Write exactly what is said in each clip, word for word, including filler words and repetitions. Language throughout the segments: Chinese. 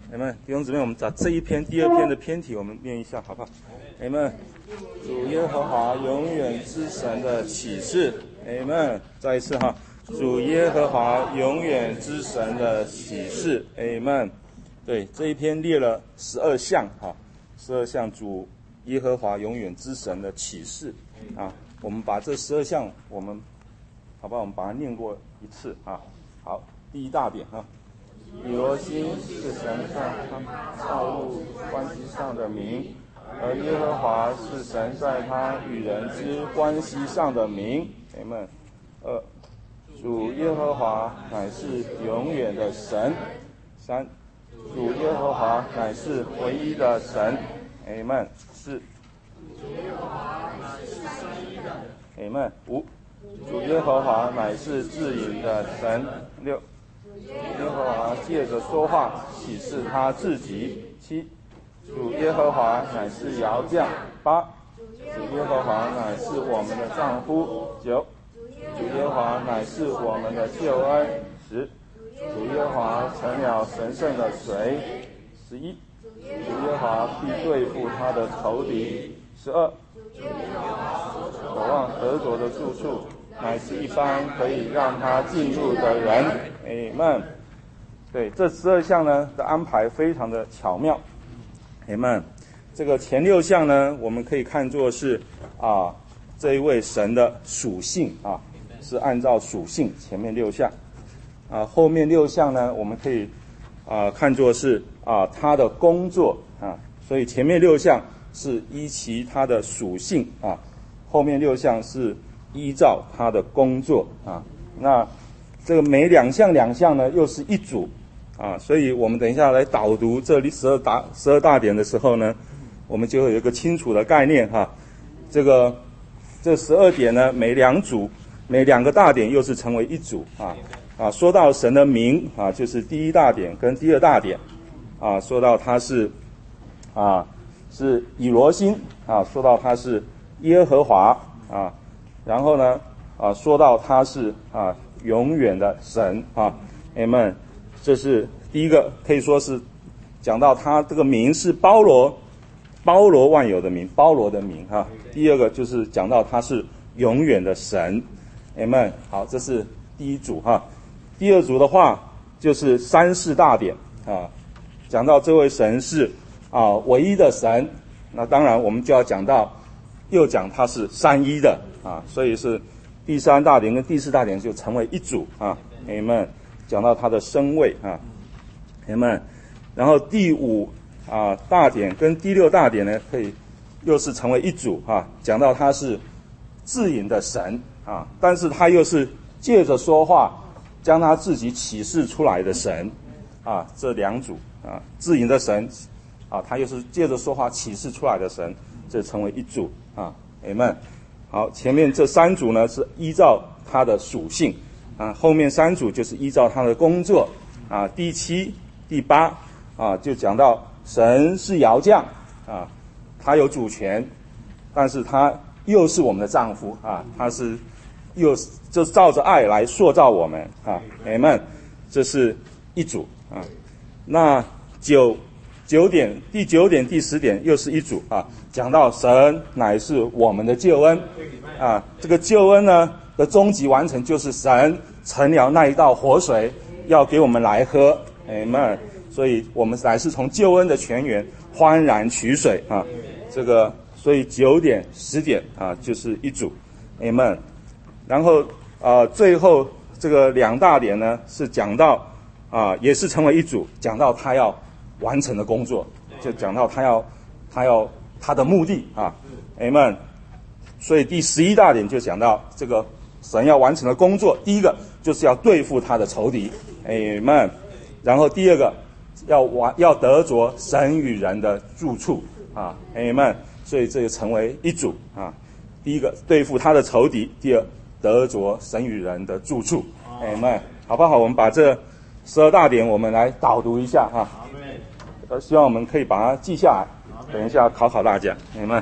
你们弟兄姊妹，我们把这一篇第二篇的篇题我们念一下，好不好？你们主耶和华永远之神的启示，你们再一次哈，主耶和华永远之神的启示，你们对这一篇列了十二项哈，十二项主耶和华永远之神的启示啊，我们把这十二项我们好不好？我们把它念过一次啊。好，第一大点哈。以罗心是神在他造物关系上的名，而耶和华是神在他与人之关系上的名。阿们。二，主耶和华乃是永远的神。三，主耶和华乃是唯一的神。阿们。四，主耶和华乃是三一的。阿们。五，主耶和华乃是至隐的神。六，耶和华借着说话启示他自己。七，主耶和华乃是窑匠。八，主耶和华乃是我们的丈夫。九，主耶和华乃是我们的救恩。十，主耶和华成了神圣的水。十一，主耶和华必对付他的仇敌。十二，渴望得着的住处乃是一般可以让他进入的人。阿们。对，这十二项呢的安排非常的巧妙。阿们。这个前六项呢，我们可以看作是啊这一位神的属性啊，是按照属性前面六项啊，后面六项呢，我们可以啊看作是啊他的工作啊，所以前面六项是依其他的属性啊，后面六项是依照他的工作啊。那这个每两项两项呢，又是一组啊，所以我们等一下来导读这里十二大十二大点的时候呢，我们就会有一个清楚的概念哈。这个这十二点呢，每两组每两个大点又是成为一组啊啊。说到神的名啊，就是第一大点跟第二大点啊，说到他是啊是以罗心啊，说到他是耶和华啊，然后呢啊说到他是啊永远的神啊。阿们。这是第一个，可以说是讲到他这个名是包罗包罗万有的名，包罗的名哈。第二个就是讲到他是永远的神。阿们。好，这是第一组哈。第二组的话就是三四大点啊，讲到这位神是啊唯一的神。那当然我们就要讲到又讲他是三一的啊，所以是第三大点跟第四大点就成为一组啊。阿们。讲到他的身位啊。阿们。然后第五啊大点跟第六大点呢，可以又是成为一组啊，讲到他是至隐的神啊，但是他又是借着说话将他自己启示出来的神啊，这两组啊，至隐的神啊，他又是借着说话启示出来的神，这成为一组啊。阿们。好，前面这三组呢是依照他的属性啊，后面三组就是依照他的工作啊。第七、第八啊，就讲到神是窑匠啊，他有主权，但是他又是我们的丈夫啊，他是又就照着爱来塑造我们啊。阿们。这是一组啊。那九九点第九点第十点又是一组啊，讲到神乃是我们的救恩啊，这个救恩呢的终极完成就是神成了那一道活水，要给我们来喝。阿们。所以我们乃是从救恩的泉源欢然取水啊。这个所以九点十点啊就是一组。阿们。然后啊最后这个两大点呢是讲到啊也是成为一组，讲到他要完成的工作，就讲到他要他要他的目的啊。阿们。所以第十一大点就讲到这个神要完成的工作，第一个就是要对付他的仇敌。阿们。然后第二个要完要得着神与人的住处啊。阿们。所以这就成为一组啊。第一个对付他的仇敌，第二得着神与人的住处。阿们。好不好？我们把这十二大点我们来导读一下哈。呃，希望我们可以把它记下来，等一下考考大家。阿们。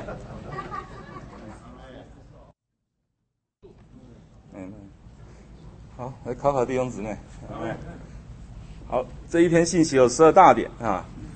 嗯，好，来考考弟兄姊妹。好，这一篇信息有十二大点啊，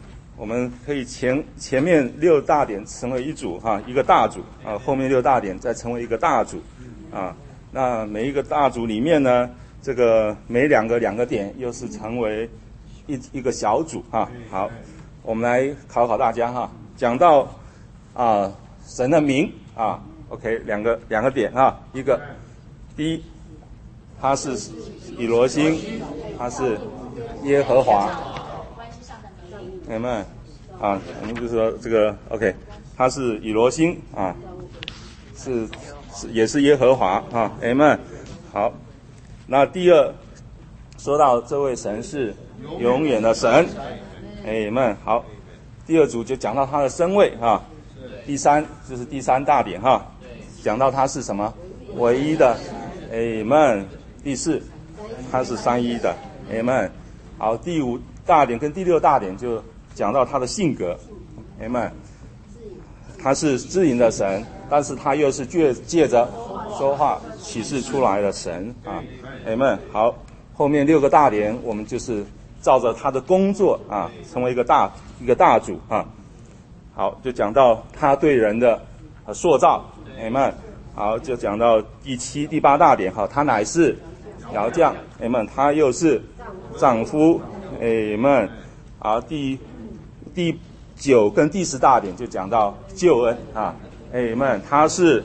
我们可以前前面六大点成为一组哈，一个大组啊，后面六大点再成为一个大组啊。那每一个大组里面呢，这个每两个两个点又是成为一一个小组啊。好，我们来考考大家哈，讲到啊神的名啊 ，OK， 两个两个点啊，一个第一，他是以罗星，他是耶和华。有没有啊？我们就说这个 OK， 他是以罗星啊，是是也是耶和华啊 ，Amen。好，那第二说到这位神是永远的神 ，Amen。好，第二组就讲到他的身位啊，第三就是第三大点哈、啊，讲到他是什么唯一的 ，Amen。第四，他是三一的 ，Amen。好，第五大点跟第六大点就讲到他的性格 ，Amen。他是知灵的神，但是他又是借借着说话启示出来的神啊 ，Amen。好，后面六个大点我们就是照着他的工作啊，成为一个大一个大组啊。好，就讲到他对人的呃塑造 ，Amen。好，就讲到第七、第八大点，好，他乃是窑匠 ，Amen。他又是丈夫 ，Amen。好，第第九跟第十大点就讲到救恩啊 ，Amen。他是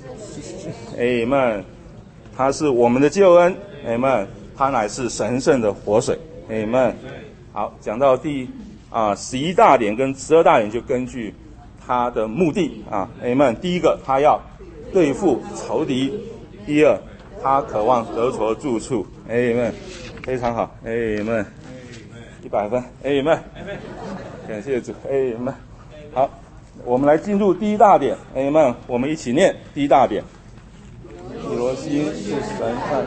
，Amen。他是我们的救恩 ，Amen。他乃是神圣的活水 ，Amen。好，讲到第啊十一大点跟十二大点就根据他的目的啊 ，Amen。第一个，他要对付仇敌；第二，他渴望得着住处 ，Amen。非常好 ，Amen。一百分 ，Amen。感谢主 ，Amen。好，我们来进入第一大点 ，Amen。我们一起念第一大点。以罗星是神看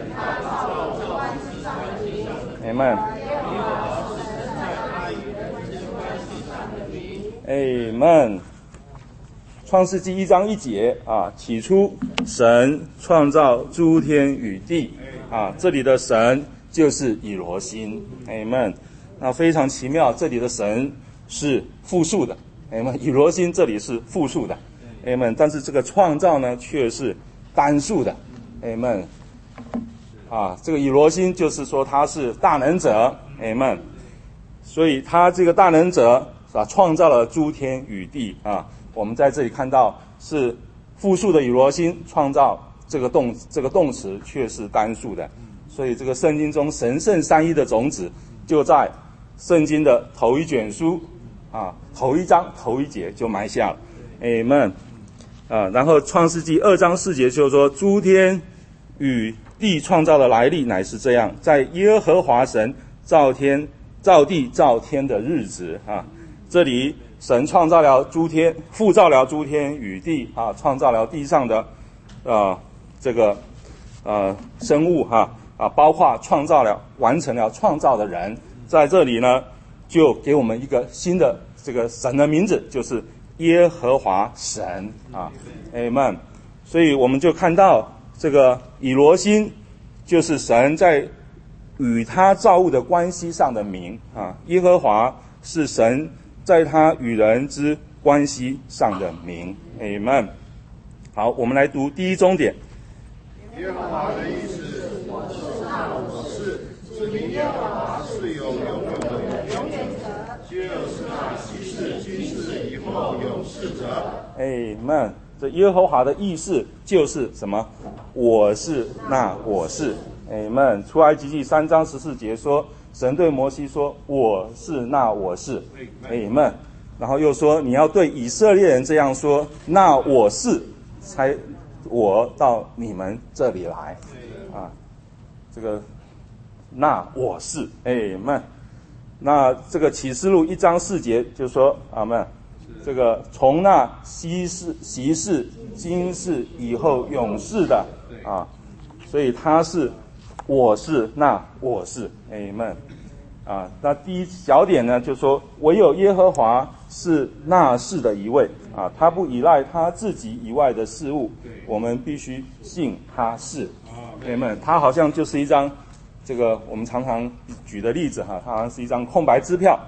，Amen。Amen。创世纪一章一节啊，起初神创造诸天与地啊，这里的神就是以罗星 ，Amen。那非常奇妙，这里的神是复数的 ，Amen。以罗星这里是复数的 ，Amen。但是这个创造呢，却是单数的 ，Amen。啊，这个以罗星就是说他是大能者 ，Amen。所以他这个大能者啊，创造了诸天与地啊。我们在这里看到是复数的以罗星创造这个动这个动词却是单数的，所以这个圣经中神圣三一的种子就在圣经的头一卷书啊，头一章头一节就埋下了 ，Amen。啊，然后创世纪二章四节就是说，诸天与地创造的来历乃是这样，在耶和华神造天造地造天的日子啊，这里神创造了诸天，复造了诸天与地啊，创造了地上的呃这个呃生物哈 啊, 啊，包括创造了完成了创造的人，在这里呢就给我们一个新的这个神的名字，就是耶和华神啊 ，Amen。所以我们就看到这个以罗星就是神在与他造物的关系上的名啊，耶和华是神在他与人之关系上的名 ，Amen。好，我们来读第一中点。 耶和华的意思是我是，指明耶和华是有永远的永远者，就是那昔世、今世、以后永世者。 Amen。这耶和华的意思就是什么？我是那我是。Amen。出埃及记三章十四节说，神对摩西说：“我是那我是。” Amen。然后又说：“你要对以色列人这样说，那我是才我到你们这里来。”啊，这个那我是 Amen。那这个启示录一章四节就说阿们，这个从那昔世、昔世、今世、以后永世的啊，所以他是我是那我是 Amen。啊，那第一小点呢，就说唯有耶和华是那世的一位啊，他不依赖他自己以外的事物，我们必须信他是。Amen。他好像就是一张这个我们常常举的例子哈，他好像是一张空白支票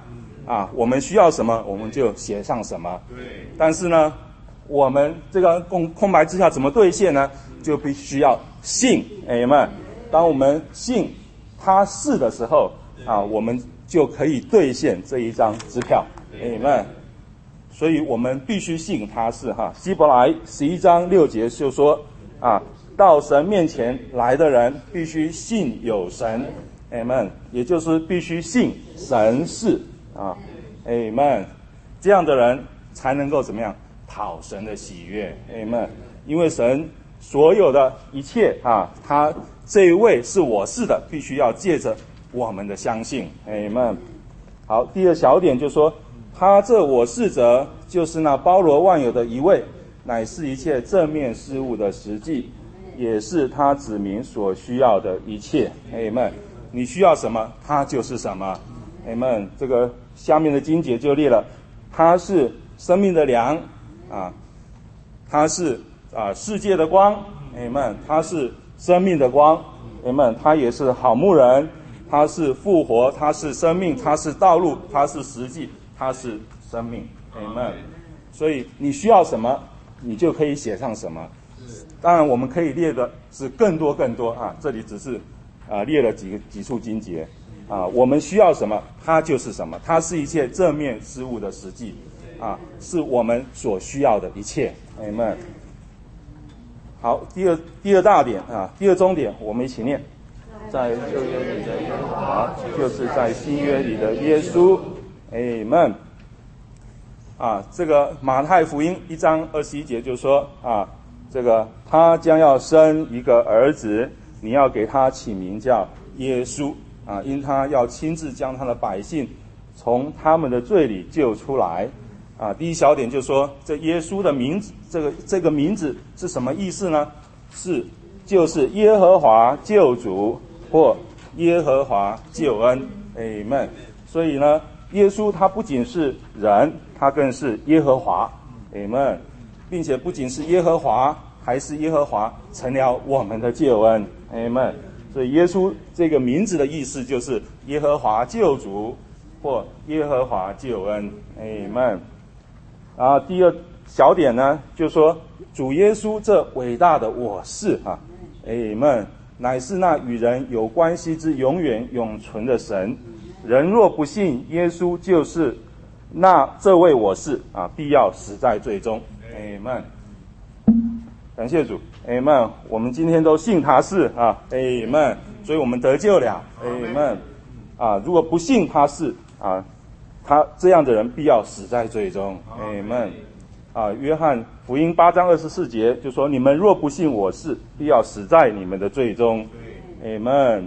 啊，我们需要什么我们就写上什么。 对。 但是呢，我们这个空空白字条怎么兑现呢？就必须要信，哎们，当我们信他是的时候啊，我们就可以兑现这一张支票，哎们。所以我们必须信他是哈。希伯来十一章六节就说啊，到神面前来的人必须信有神，哎们，也就是必须信神是啊，哎们，这样的人才能够怎么样讨神的喜悦，哎们，因为神所有的一切啊，他这一位是我是的，必须要借着我们的相信，哎们。好，第二小点就说，他这我是者，就是那包罗万有的一位，乃是一切正面事物的实际，也是他子民所需要的一切。阿们。你需要什么，他就是什么。阿们。这个下面的经节就列了，他是生命的粮啊，他是啊世界的光。阿们。他是生命的光。阿们。他也是好牧人，他是复活，他是生命，他是道路，他是实际，他是生命。阿们。所以你需要什么，你就可以写上什么。当然我们可以列的是更多更多啊，这里只是啊列了几个几处经节啊。我们需要什么，它就是什么，它是一切正面事物的实际啊，是我们所需要的一切。阿们。好，第二第二大点啊，第二中点，我们一起念，在旧约里的耶和华，就是在新约里的耶稣。阿们。啊，这个马太福音一章二十一节就说啊，这个他将要生一个儿子，你要给他起名叫耶稣啊，因他要亲自将他的百姓从他们的罪里救出来啊。第一小点就说，这耶稣的名字，这个这个名字是什么意思呢？是就是耶和华救主或耶和华救恩。阿们。所以呢，耶稣他不仅是人，他更是耶和华。阿们。并且不仅是耶和华，还是耶和华成了我们的救恩。阿们。所以耶稣这个名字的意思就是耶和华救主或耶和华救恩。阿们。然后第二小点呢，就说主耶稣这伟大的我是啊，阿们，乃是那与人有关系之永远永存的神。人若不信耶稣就是那这位我是啊，必要死在罪中。阿们。感谢主。阿们。我们今天都信他是啊，阿们，所以我们得救了。阿们。啊，如果不信他是啊，他这样的人必要死在罪中。阿们。啊，约翰福音八章二十四节就说，你们若不信我是，必要死在你们的罪中。阿们。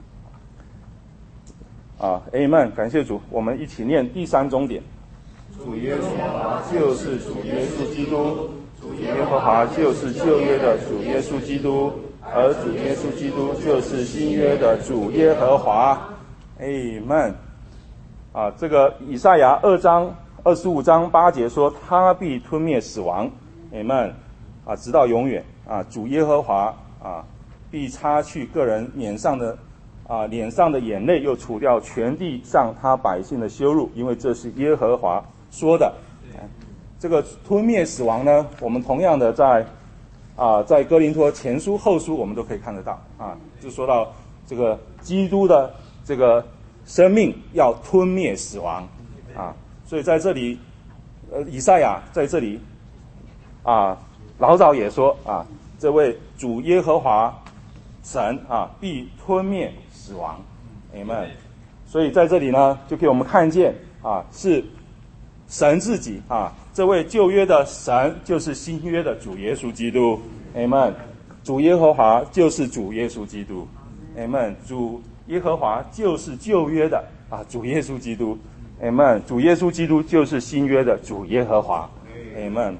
啊，阿们，感谢主。我们一起念第三中点， 主耶和华就是主耶稣基督，主耶和华就是旧约的主耶稣基督，而主耶稣基督就是新约的主耶和华。阿们。啊，这个以赛亚二章二十五章八节说，他必吞灭死亡。阿们。啊，直到永远啊，主耶和华啊，必擦去个人脸上的啊，脸上的眼泪，又除掉全地上他百姓的羞辱，因为这是耶和华说的。这个吞灭死亡呢，我们同样的在啊，在哥林多前书后书我们都可以看得到啊，就说到这个基督的这个生命要吞灭死亡啊，所以在这里，呃，以赛亚在这里啊，老早也说啊，这位主耶和华神啊，必吞灭死亡。阿们。所以在这里呢，就给我们看见啊，是神自己啊，这位旧约的神就是新约的主耶稣基督。阿们。主耶和华就是主耶稣基督。阿们。主耶和华就是旧约的啊主耶稣基督。阿们。主耶稣基督就是新约的主耶和华。阿们。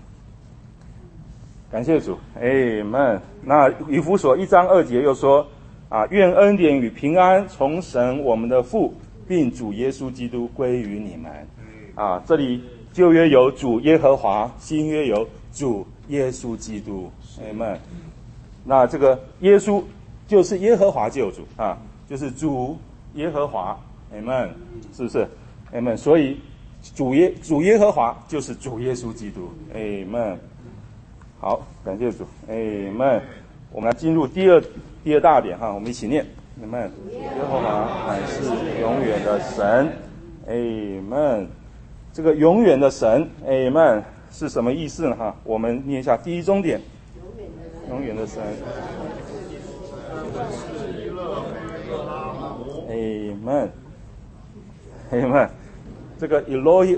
感谢主。阿们。那以弗所一章二节又说啊，愿恩典与平安从神我们的父并主耶稣基督归于你们。啊，这里旧约有主耶和华，新约有主耶稣基督。阿们。那这个耶稣就是耶和华救主啊，就是主耶和华。阿们。是不是？ Amen。所以主耶主耶和华就是主耶稣基督。Amen。好，感谢主。Amen。我们来进入第二第二大点哈，我们一起念。Amen。耶和华乃是永远的神。Amen。这个永远的神 ，Amen 是什么意思呢？哈，我们念一下第一中点。永远的神。Amen。Amen。这个 Elohi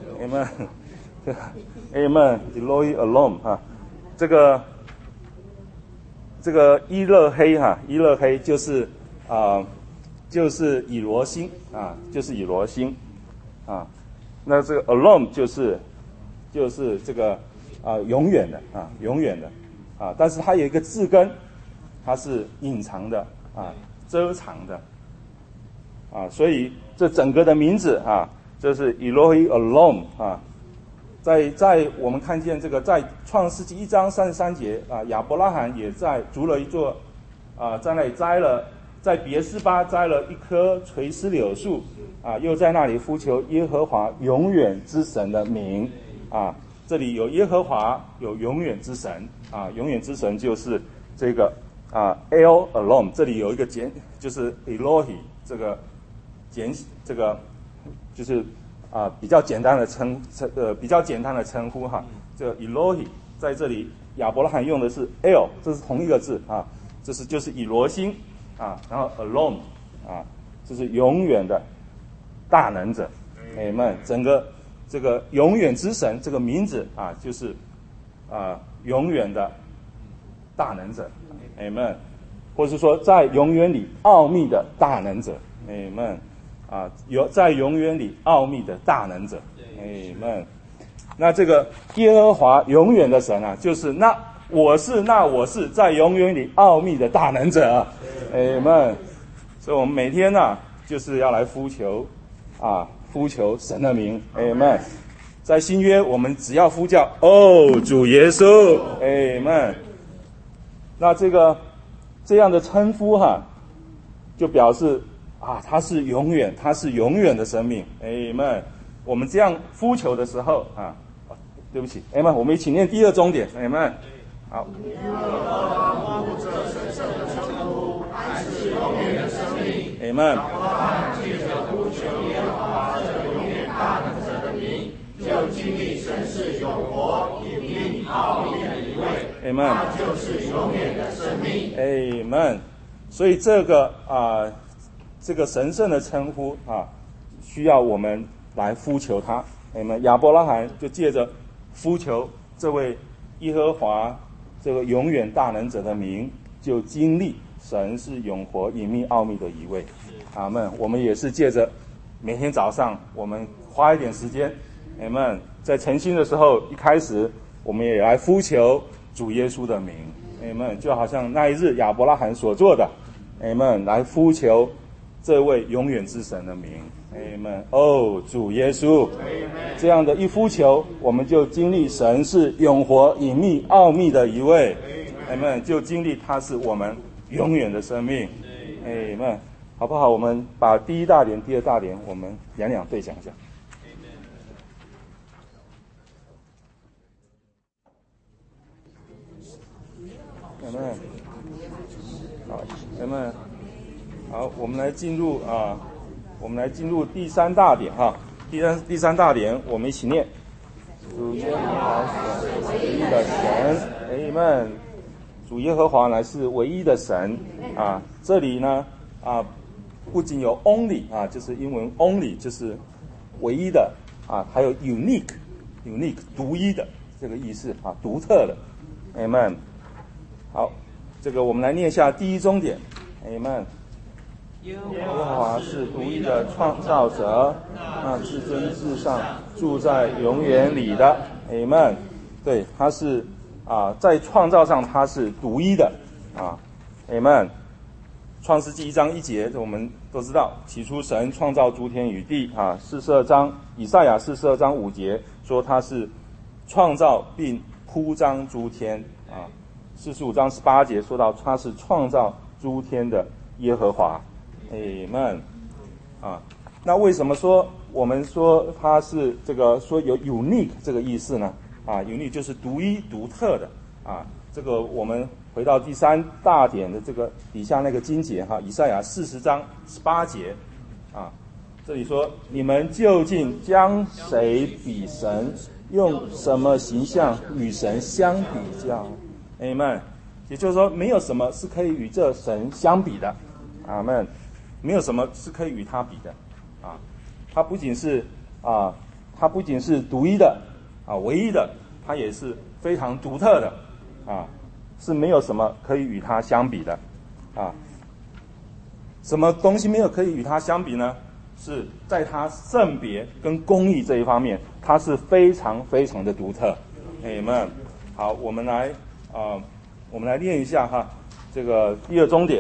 Alom，Amen。Amen。Elohi Alom 哈，这个这个伊勒黑哈，伊勒黑就是啊、呃，就是以罗星啊，就是以罗星啊。那这个 alone 就是就是这个啊、呃、永远的啊永远的啊，但是它有一个字根，它是隐藏的啊遮藏的啊，所以这整个的名字啊，这是 Elohi alone 啊，在在我们看见这个在创世纪一章三十三节啊，亚伯拉罕也在筑了一座啊，在那里栽了。在别是巴栽了一棵垂丝柳树，啊，又在那里呼求耶和华永远之神的名，啊，这里有耶和华，有永远之神，啊，永远之神就是这个啊 El Alone， 这里有一个简，就是 Elohi 这个简这个就是啊比较简单的称呃比较简单的称呼哈，这个 Elohi 在这里亚伯拉罕用的是 El， 这是同一个字啊，这是就是以罗星。啊，然后 alone 啊，这是永远的大能者 ，Amen。整个这个永远之神这个名字啊，就是啊永远的大能者 ，Amen。或是说在永远里奥秘的大能者 ，Amen。啊，有在永远里奥秘的大能者 ，Amen。那这个耶和华永远的神啊，就是那我是那我是在永远里奥秘的大能者啊。Amen。所以我们每天呢、啊，就是要来呼求，啊，呼求神的名。Amen。在新约，我们只要呼叫哦，主耶稣。Amen。那这个这样的称呼哈、啊，就表示啊，他是永远，他是永远的生命。Amen。我们这样呼求的时候啊，对不起 ，Amen。我们一起念第二中点 ，Amen。好。Amen。 借着呼求耶和华这永远大能者的名，就经历神是永活、隐秘、奥秘的一位。 Amen。 他就是永远的生命。 Amen。所以这个啊、呃，这个神圣的称呼啊，需要我们来呼求他。Amen。亚伯拉罕就借着呼求这位耶和华这个永远大能者的名，就经历神是永活、隐秘、奥秘的一位。阿们。我们也是借着每天早上，我们花一点时间，阿们，在晨星的时候，一开始我们也来呼求主耶稣的名，阿们，就好像那一日亚伯拉罕所做的，阿们，来呼求这位永远之神的名，阿们。哦，主耶稣，这样的一呼求，我们就经历神是永活、隐秘、奥秘的一位，阿们，就经历他是我们永远的生命，阿们。好不好？我们把第一大点、第二大点，我们两两对讲一下。有没有？好，有没有？好，我们来进入啊，我们来进入第三大点哈。第三第三大点，我们一起念：主耶和华是唯一的神，阿们。主耶和华乃是唯一的神啊。这里呢啊。不仅有 only 啊，就是英文 only 就是唯一的啊，还有 unique unique 独一的这个意思啊，独特的 ，amen。好，这个我们来念一下第一中点 ，amen。耶和华是独一的创造者，那至尊至上，住在永远里的 ，amen。对，他是啊，在创造上他是独一的啊 ，amen。创世纪一章一节，我们都知道，起初神创造诸天与地啊。四十二章，以赛亚四十二章五节说他是创造并铺张诸天啊。四十五章十八节说到他是创造诸天的耶和华，阿们啊。 那为什么说我们说它是这个说有 unique 这个意思呢？啊 ，unique 就是独一独特的啊。这个我们回到第三大点的这个底下那个经节哈，以赛亚四十章十八节啊，这里说你们究竟将谁比神？用什么形象与神相比较？阿们。也就是说，没有什么是可以与这神相比的。阿们。没有什么是可以与他比的。啊，他不仅是啊，他不仅是独一的啊，唯一的，他也是非常独特的啊，是没有什么可以与他相比的啊。什么东西没有可以与他相比呢？是在他圣别跟公义这一方面，他是非常非常的独特。阿们。好，我们来啊、呃，我们来念一下哈，这个第二中点。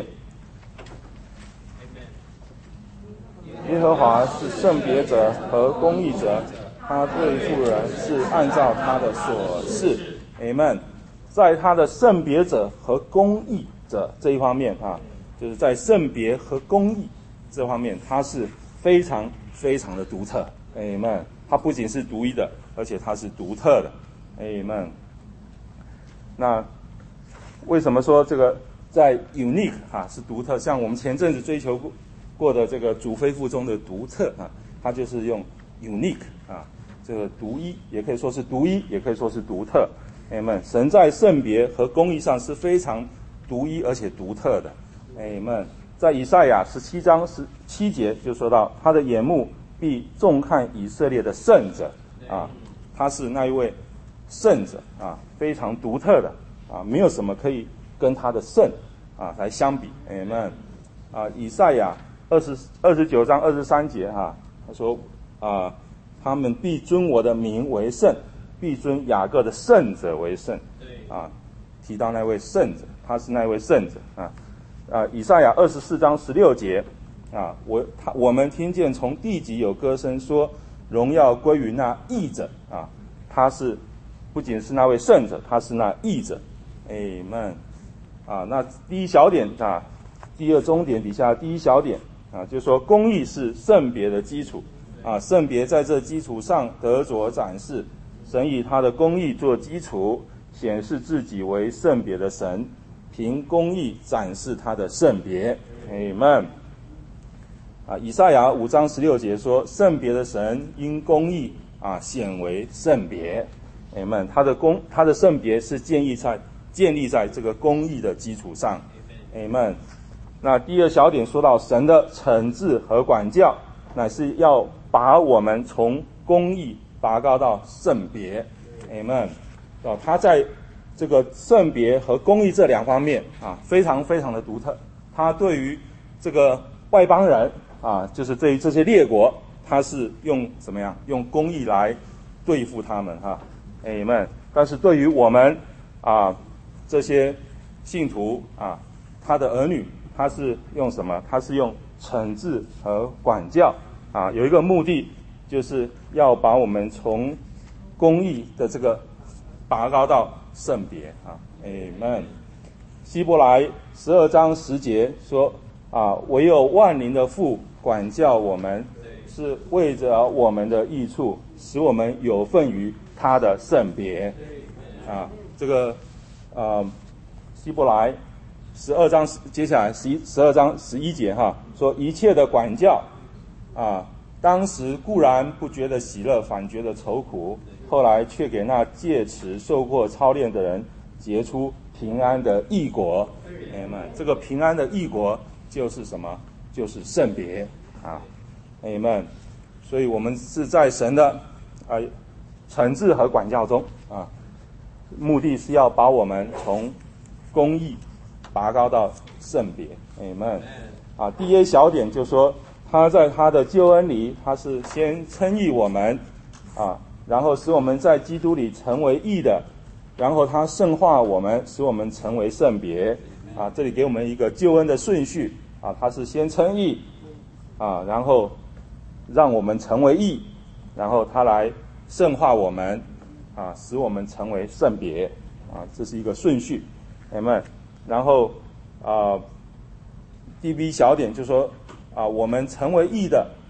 耶和华是圣别者和公义者，他对付人是按照他的所示。阿们。在他的圣别者和公义者这一方面啊，就是在圣别和公义这方面，他是非常非常的独特。阿们。他不仅是独一的，而且他是独特的。阿们。那为什么说这个在 unique 啊是独特？像我们前阵子追求过过的这个主非父中的独特啊，它就是用 unique 啊，这个独一，也可以说是独一，也可以说是独特。阿们。神在圣别和公义上是非常独一而且独特的。阿们。在以赛亚十七章十七节就说到，他的眼目必重看以色列的圣者啊，他是那一位圣者啊，非常独特的啊，没有什么可以跟他的圣啊来相比。阿们。啊，以赛亚二十二十九章二十三节哈、啊，他说啊，他们必尊我的名为圣，必尊雅各的圣者为圣。啊，提到那位圣者，他是那位圣者啊。啊，以赛亚二十四章十六节啊，我他我们听见从地极有歌声说，荣耀归于那义者啊，他是不仅是那位圣者，他是那义者。阿们。啊，那第一小点啊。第二中点底下第一小点啊，就是说公义是圣别的基础啊，圣别在这基础上得着展示，神以他的公义做基础，显示自己为圣别的神，凭公义展示他的圣别。阿们。啊，以赛亚五章十六节说，圣别的神因公义啊显为圣别。阿们。他的公他的圣别是建立在建立在这个公义的基础上。阿们。那第二小点说到神的惩治和管教，乃是要把我们从公义拔高到圣别。阿们。哦，他在这个圣别和公义这两方面啊，非常非常的独特。他对于这个外邦人啊，就是对于这些列国，他是用怎么样？用公义来对付他们哈。阿们。但是对于我们啊这些信徒啊，他的儿女，他是用什么？他是用惩治和管教啊，有一个目的，就是要把我们从公义的这个拔高到圣别啊。阿们。希伯来十二章十节说啊，唯有万灵的父管教我们，是为着我们的益处，使我们有份于他的圣别啊。这个呃，希伯来十二章，接下来十一十二章十一节哈，说一切的管教啊，当时固然不觉得喜乐，反觉得愁苦，后来却给那借此受过操练的人结出平安的义果。阿们。这个平安的义果就是什么？就是圣别啊。阿们。所以我们是在神的啊惩治和管教中啊，目的是要把我们从公义拔高到圣别。阿们。啊，第一小点就说他在他的救恩里，他是先称义我们啊，然后使我们在基督里成为义的，然后他圣化我们，使我们成为圣别啊。这里给我们一个救恩的顺序啊，他是先称义啊，然后让我们成为义，然后他来圣化我们啊，使我们成为圣别啊，这是一个顺序。阿们。然后啊，第 B 小点就说啊，我们成为义的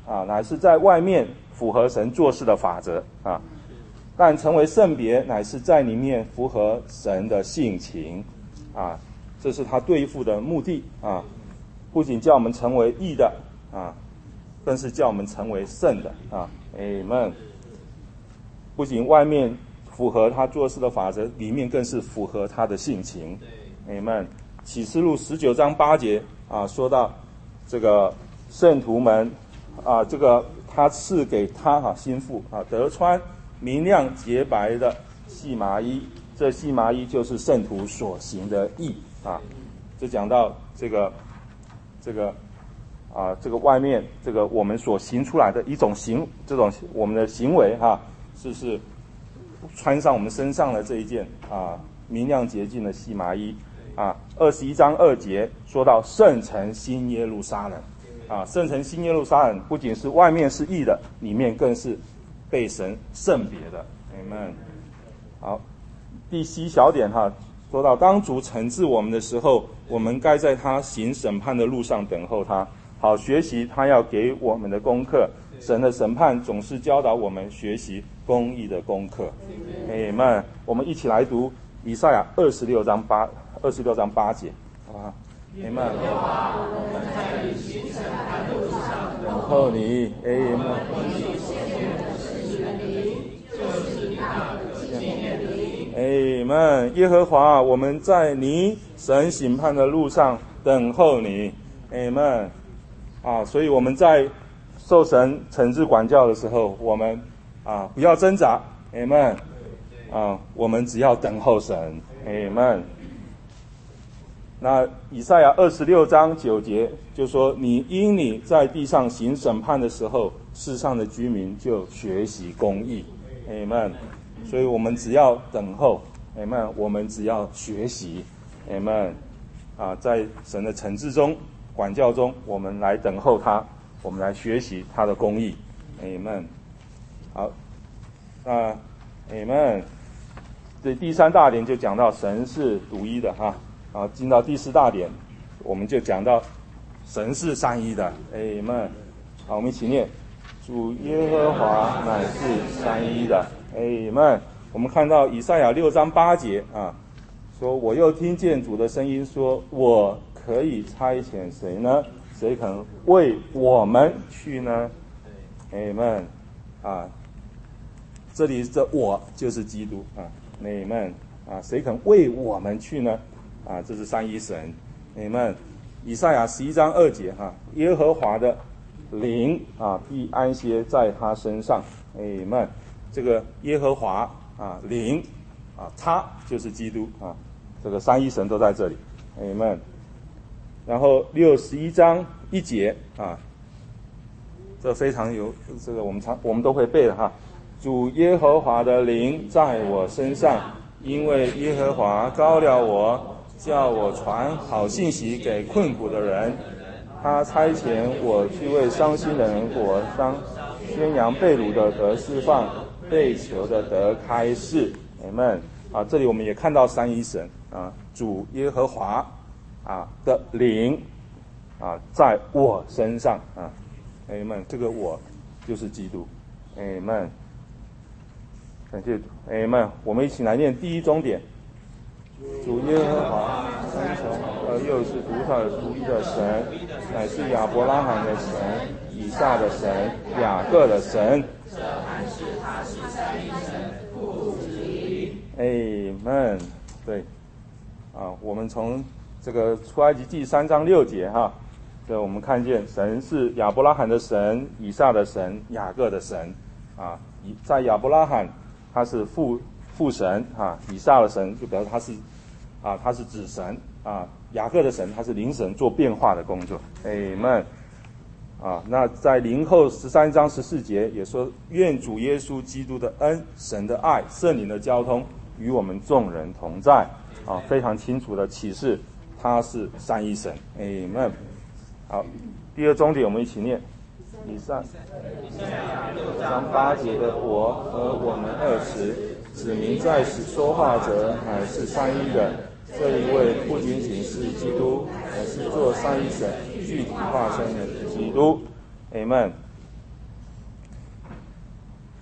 啊，乃是在外面符合神做事的法则啊，但成为圣别，乃是在里面符合神的性情啊，这是他对付的目的啊，不仅叫我们成为义的啊，更是叫我们成为圣的啊。Amen。不仅外面符合他做事的法则，里面更是符合他的性情。Amen。启示录十九章八节啊，说到这个圣徒们啊，这个他赐给他哈、啊、心腹啊，得穿明亮洁白的细麻衣，这细麻衣就是圣徒所行的义啊。这讲到这个这个啊，这个外面这个我们所行出来的一种行，这种我们的行为哈、啊，是是穿上我们身上的这一件啊明亮洁净的细麻衣啊。二十一章二节说到圣城新耶路撒冷啊，圣城新耶路撒冷不仅是外面是义的，里面更是被神圣别的。Amen。好，第七小点哈，说到当主惩治我们的时候，我们该在他行审判的路上等候他，好学习他要给我们的功课。神的审判总是教导我们学习公义的功课。Amen。我们一起来读以赛亚二十六章八二十六章八节，好不好 ？Amen。等候你 ，Amen。Amen。耶和华，我们在你神审判的路上等候你 ，Amen。啊，所以我们在受神惩治管教的时候，我们啊不要挣扎 ，Amen。啊，我们只要等候神 ，Amen。那以赛亚二十六章九节就说：“你因你在地上行审判的时候，世上的居民就学习公义 ，Amen。所以我们只要等候 ，Amen。我们只要学习 ，Amen。啊，在神的惩治中、管教中，我们来等候他，我们来学习他的公义 ，Amen。好，那 Amen。这第三大点就讲到神是独一的哈。啊，进到第四大点，我们就讲到神是三一的 ，Amen。好，我们一起念：主耶和华乃是三一的 ，Amen。我们看到以赛亚六章八节啊，说我又听见主的声音说：“我可以差遣谁呢？谁肯为我们去呢 ？”Amen。啊，这里这我就是基督啊 ，Amen。啊，谁肯为我们去呢？啊，这是三一神 ，Amen。以赛亚十一章二节哈、啊，耶和华的灵啊必安歇在他身上 ，Amen。这个耶和华啊灵啊，他就是基督啊，这个三一神都在这里 ，Amen。然后六十一章一节啊，这非常有这个我们常我们都会背的哈，主耶和华的灵在我身上，因为耶和华膏了我。叫我传好信息给困苦的人，他差遣我去为伤心的人活伤，宣扬被掳的得释放，被囚的得开释。Amen。啊，这里我们也看到三一神啊，主耶和华啊的灵啊在我身上啊 ，Amen。这个我就是基督 ，Amen。感谢主 ，Amen。我们一起来念第一中点。主耶和华三重而又是独特独一的神，乃是亚伯拉罕的神、以撒的神、雅各的神。这还是他是三一神，父子一。Amen。对，啊，我们从这个出埃及记三章六节哈，这我们看见神是亚伯拉罕的神、以撒的神、雅各的神啊。在亚伯拉罕，他是父。父神啊，以撒的神就表示他是啊，他是子神啊，雅各的神他是灵神做变化的工作 ，Amen。啊，那在林后十三章十四节也说，愿主耶稣基督的恩、神的爱、圣灵的交通与我们众人同在啊，非常清楚的启示他是三一神 ，Amen。好，第二重点我们一起念。以上六章八节的我和我们二十。指明在此说话者乃是三一的，这一位不仅仅是基督，而是做三一神具体化身的基督。Amen。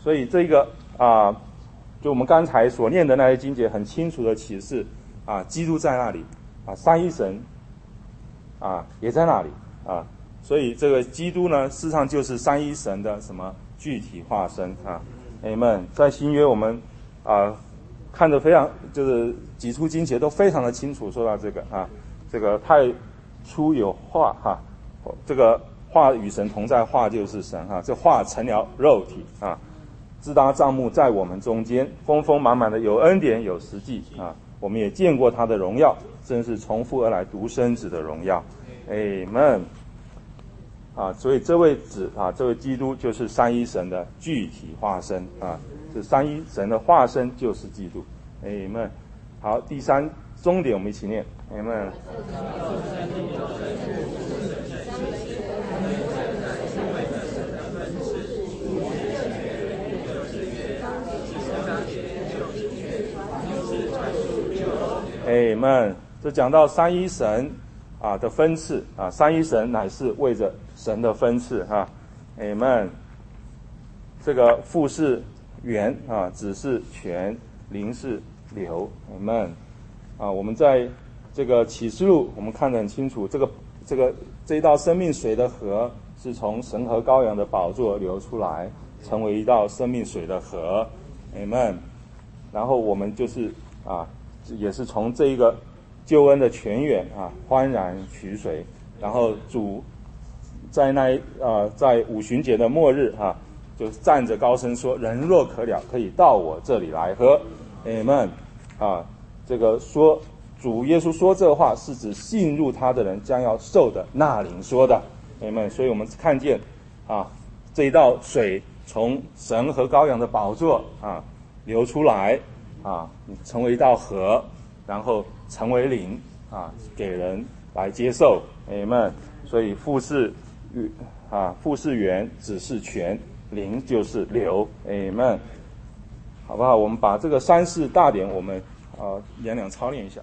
所以这个啊、呃，就我们刚才所念的那些经节很清楚的启示啊，基督在那里啊，三一神啊也在那里啊，所以这个基督呢，事实上就是三一神的什么具体化身啊。Amen。在新约我们啊看得非常，就是几处经节都非常的清楚说到这个啊，这个太初有话哈，这个话与神同在，话就是神哈，这话成了肉体啊，自搭帐幕在我们中间，丰丰满满的有恩典有实际啊，我们也见过他的荣耀，真是从父而来独生子的荣耀。Amen。啊，所以这位子啊，这位基督就是三一神的具体化身啊，这三一神的化身就是基督。Amen。好，第三终点我们一起念 Amen。Amen。这讲到三一神啊的分次啊，三一神乃是为着神的分次哈 ，Amen。这个父是源啊，子是泉，灵是流 ，Amen。啊，我们在这个启示录我们看得很清楚，这个这个这一道生命水的河是从神和羔羊的宝座流出来，成为一道生命水的河 ，Amen。然后我们就是啊，也是从这一个救恩的泉源啊，欢然取水，然后主在那呃在五旬节的末日啊，就站着高声说：“人若渴了，可以到我这里来喝。” Amen。啊，这个说主耶稣说这话是指信入他的人将要受的那灵说的。Amen。所以我们看见啊，这一道水从神和羔羊的宝座啊流出来啊，成为一道河，然后成为灵啊，给人来接受。Amen。所以父是啊，父是源，子是泉，灵就是流。Amen。好不好？我们把这个三四大点，我们啊两两操练一下。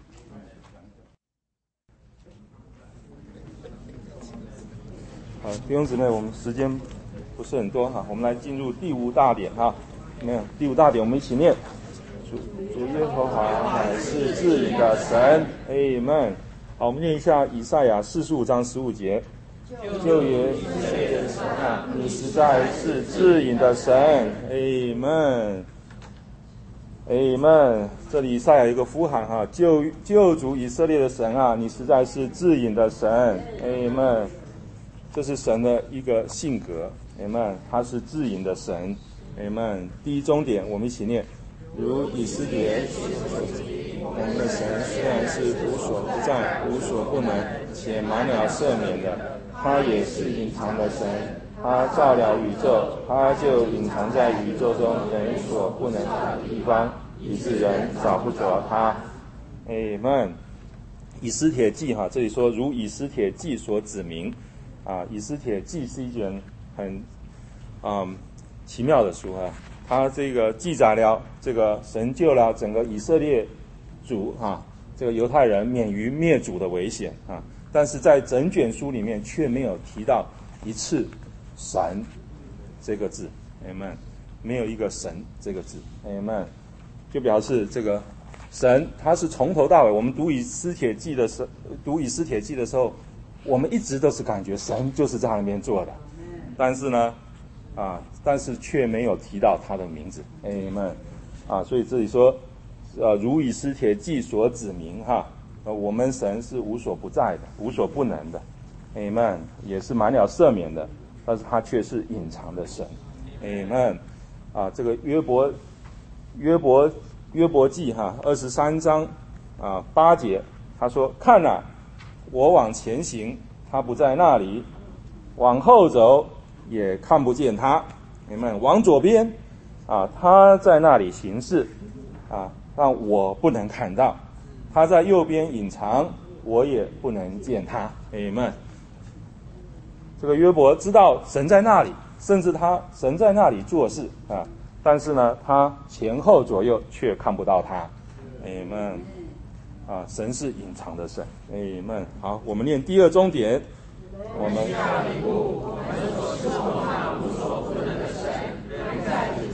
好，弟兄姊妹，我们时间不是很多哈，我们来进入第五大点哈。没有，第五大点我们一起念：主主耶和华乃是至隐的神。Amen。好，我们念一下以赛亚四十五章十五节。旧约以色列的神啊，你实在是至隐的神。Amen。Amen。这里以赛亚有一个呼喊哈，救救主以色列的神啊，你实在是至隐的神。Amen。这是神的一个性格。Amen。他是至隐的神。Amen。第一终点，我们一起念：如以斯帖所记，我们的神虽然是无所不在、无所不能，且满了赦免的，他也是隐藏的神。他造了宇宙，他就隐藏在宇宙中人所不能达的地方，以致人找不着他。Amen。以斯帖记哈，这里说如以斯帖记所指明啊，以斯帖记是一卷很嗯奇妙的书啊，它这个记载了这个神救了整个以色列族啊，这个犹太人免于灭族的危险啊，但是在整卷书里面却没有提到一次神这个字 ，Amen， 没有一个神这个字 ，Amen， 就表示这个神他是从头到尾，我们读以斯帖记的时候，读以斯帖记的时候，我们一直都是感觉神就是在那边做的，但是呢，啊，但是却没有提到他的名字 ，Amen， 啊，所以这里说，呃，如以斯帖记所指明哈，呃，我们神是无所不在的，无所不能的 ，Amen， 也是满了赦免的，但是他却是隐藏的神 ，Amen， 啊，这个约伯，约伯，约伯记哈，二十三章啊八节，他说：看哪，我往前行，他不在那里；往后走，也看不见他。你们往左边啊，他在那里行事啊，让我不能看到；他在右边隐藏，我也不能见他。你们这个约伯知道神在那里，甚至他神在那里做事啊，但是呢，他前后左右却看不到他。你们啊，神是隐藏的神。你们好，我们念第二终点。我们要领悟，我们所侍奉那无所不能的神，仍在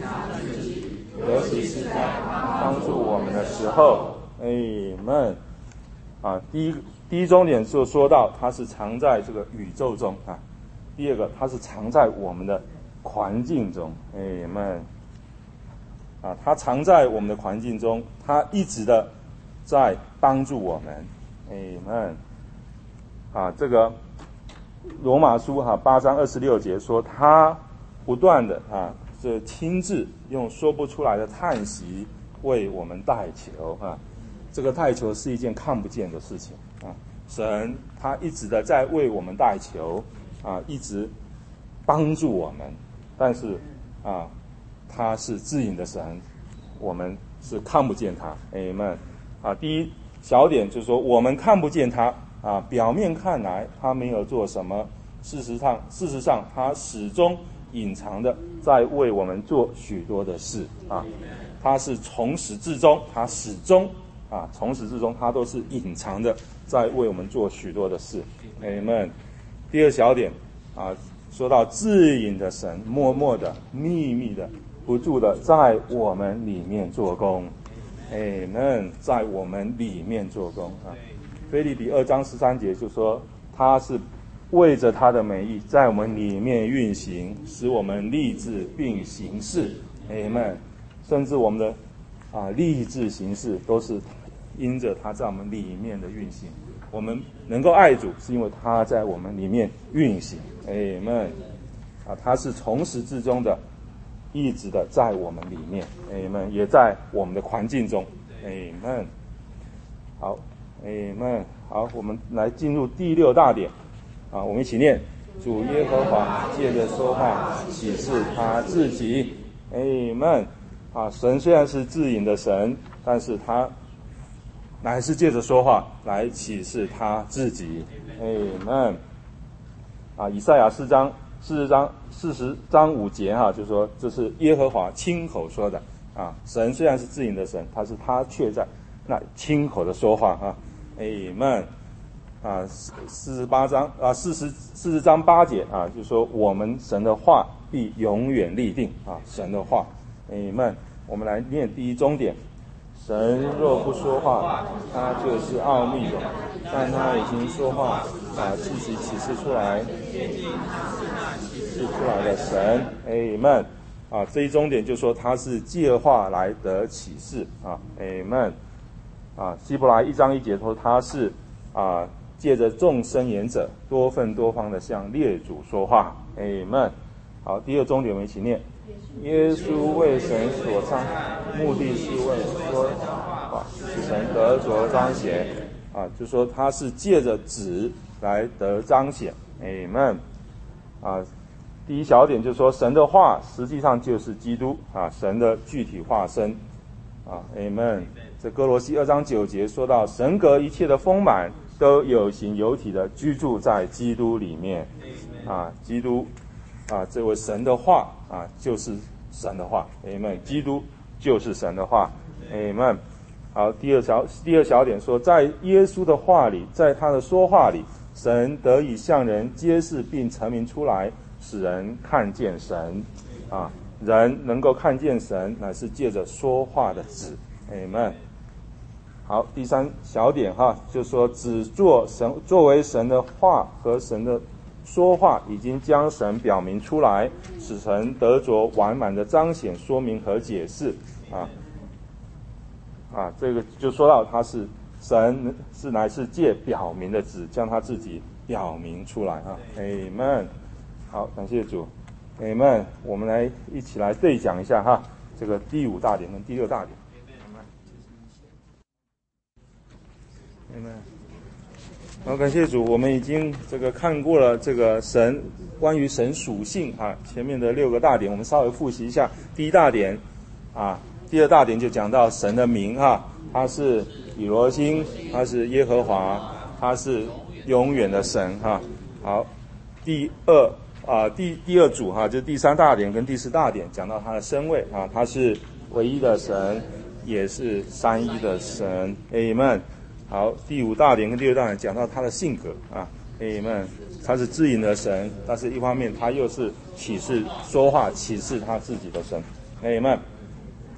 时候。Amen。啊，第一第一重点就说到它是藏在这个宇宙中啊，第二个它是藏在我们的环境中。Amen。啊，它藏在我们的环境中，它一直的在帮助我们。Amen。啊，这个罗马书哈、啊、八章二十六节说，他不断的啊，这亲自用说不出来的叹息为我们代求啊。这个代求是一件看不见的事情啊，神他一直的在为我们代求啊，一直帮助我们，但是啊，他是至隐的神，我们是看不见他。Amen。啊，第一小点就是说，我们看不见他啊，表面看来他没有做什么，事实上事实上他始终隐藏的在为我们做许多的事啊，他是从始至终，他始终啊，从始至终他都是隐藏的在为我们做许多的事。Amen。第二小点啊，说到至隐的神，默默的、秘密的、不住的在我们里面做工。Amen。在我们里面做工啊。腓立比二章十三节就说，他是为着他的美意在我们里面运行，使我们立志并行事。Amen。甚至我们的啊立志行事都是因着他在我们里面的运行。我们能够爱主，是因为他在我们里面运行。Amen。啊，他是从始至终的，一直的在我们里面。Amen。也在我们的环境中。Amen。好 ，Amen。好，我们来进入第六大点。啊，我们一起念：主耶和华借着说话启示他自己。Amen。啊，神虽然是至隐的神，但是他乃是借着说话来启示他自己。Amen。啊，以赛亚四章四十章四十章五节哈、啊，就说这是耶和华亲口说的啊。神虽然是至隐的神，他是他却在那亲口的说话啊。Amen。啊，四十八章啊，四十四十章八节啊，就说我们神的话必永远立定啊，神的话。Amen。我们来念第一中点。神若不说话，他就是奥秘的，但他已经说话，把自己启示出来，启示出来的神。Amen。啊，这一中点就说他是借话来得启示啊。Amen。啊，希伯来一章一节说他是啊借着众申言者多份多方的向列祖说话。Amen。好，第二中点我们一起念。耶稣为神所召，目的是为说话，使神得着彰显啊，就说他是借着子来得彰显。Amen。啊，第一小点就是说，神的话实际上就是基督啊，神的具体化身啊。Amen。这哥罗西二章九节说到，神格一切的丰满都有形有体的居住在基督里面啊，基督。啊，这位神的话啊，就是神的话。Amen。基督就是神的话。Amen。好，第二小第二小点说，在耶稣的话里，在他的说话里，神得以向人揭示并陈明出来，使人看见神。啊，人能够看见神，乃是借着说话的子。Amen。好，第三小点哈，就说只做神作为神的话和神的说话已经将神表明出来，使神得着完满的彰显、说明和解释啊啊，这个就说到他是神是乃是借表明的子，将他自己表明出来啊。Amen。好，感谢主。Amen。我们来一起来对讲一下哈，这个第五大点跟第六大点。Amen。好，感谢主，我们已经这个看过了这个神关于神属性啊，前面的六个大点，我们稍微复习一下。第一大点啊，第二大点就讲到神的名哈，他是以罗星，他是耶和华，他是永远的神哈。好，第二啊第第二组哈，就是第三大点跟第四大点讲到他的身位啊，他是唯一的神，也是三一的神。Amen。好，第五大点跟第六大点讲到他的性格啊。Amen。他是至隐的神，但是一方面他又是启示说话启示他自己的神。Amen。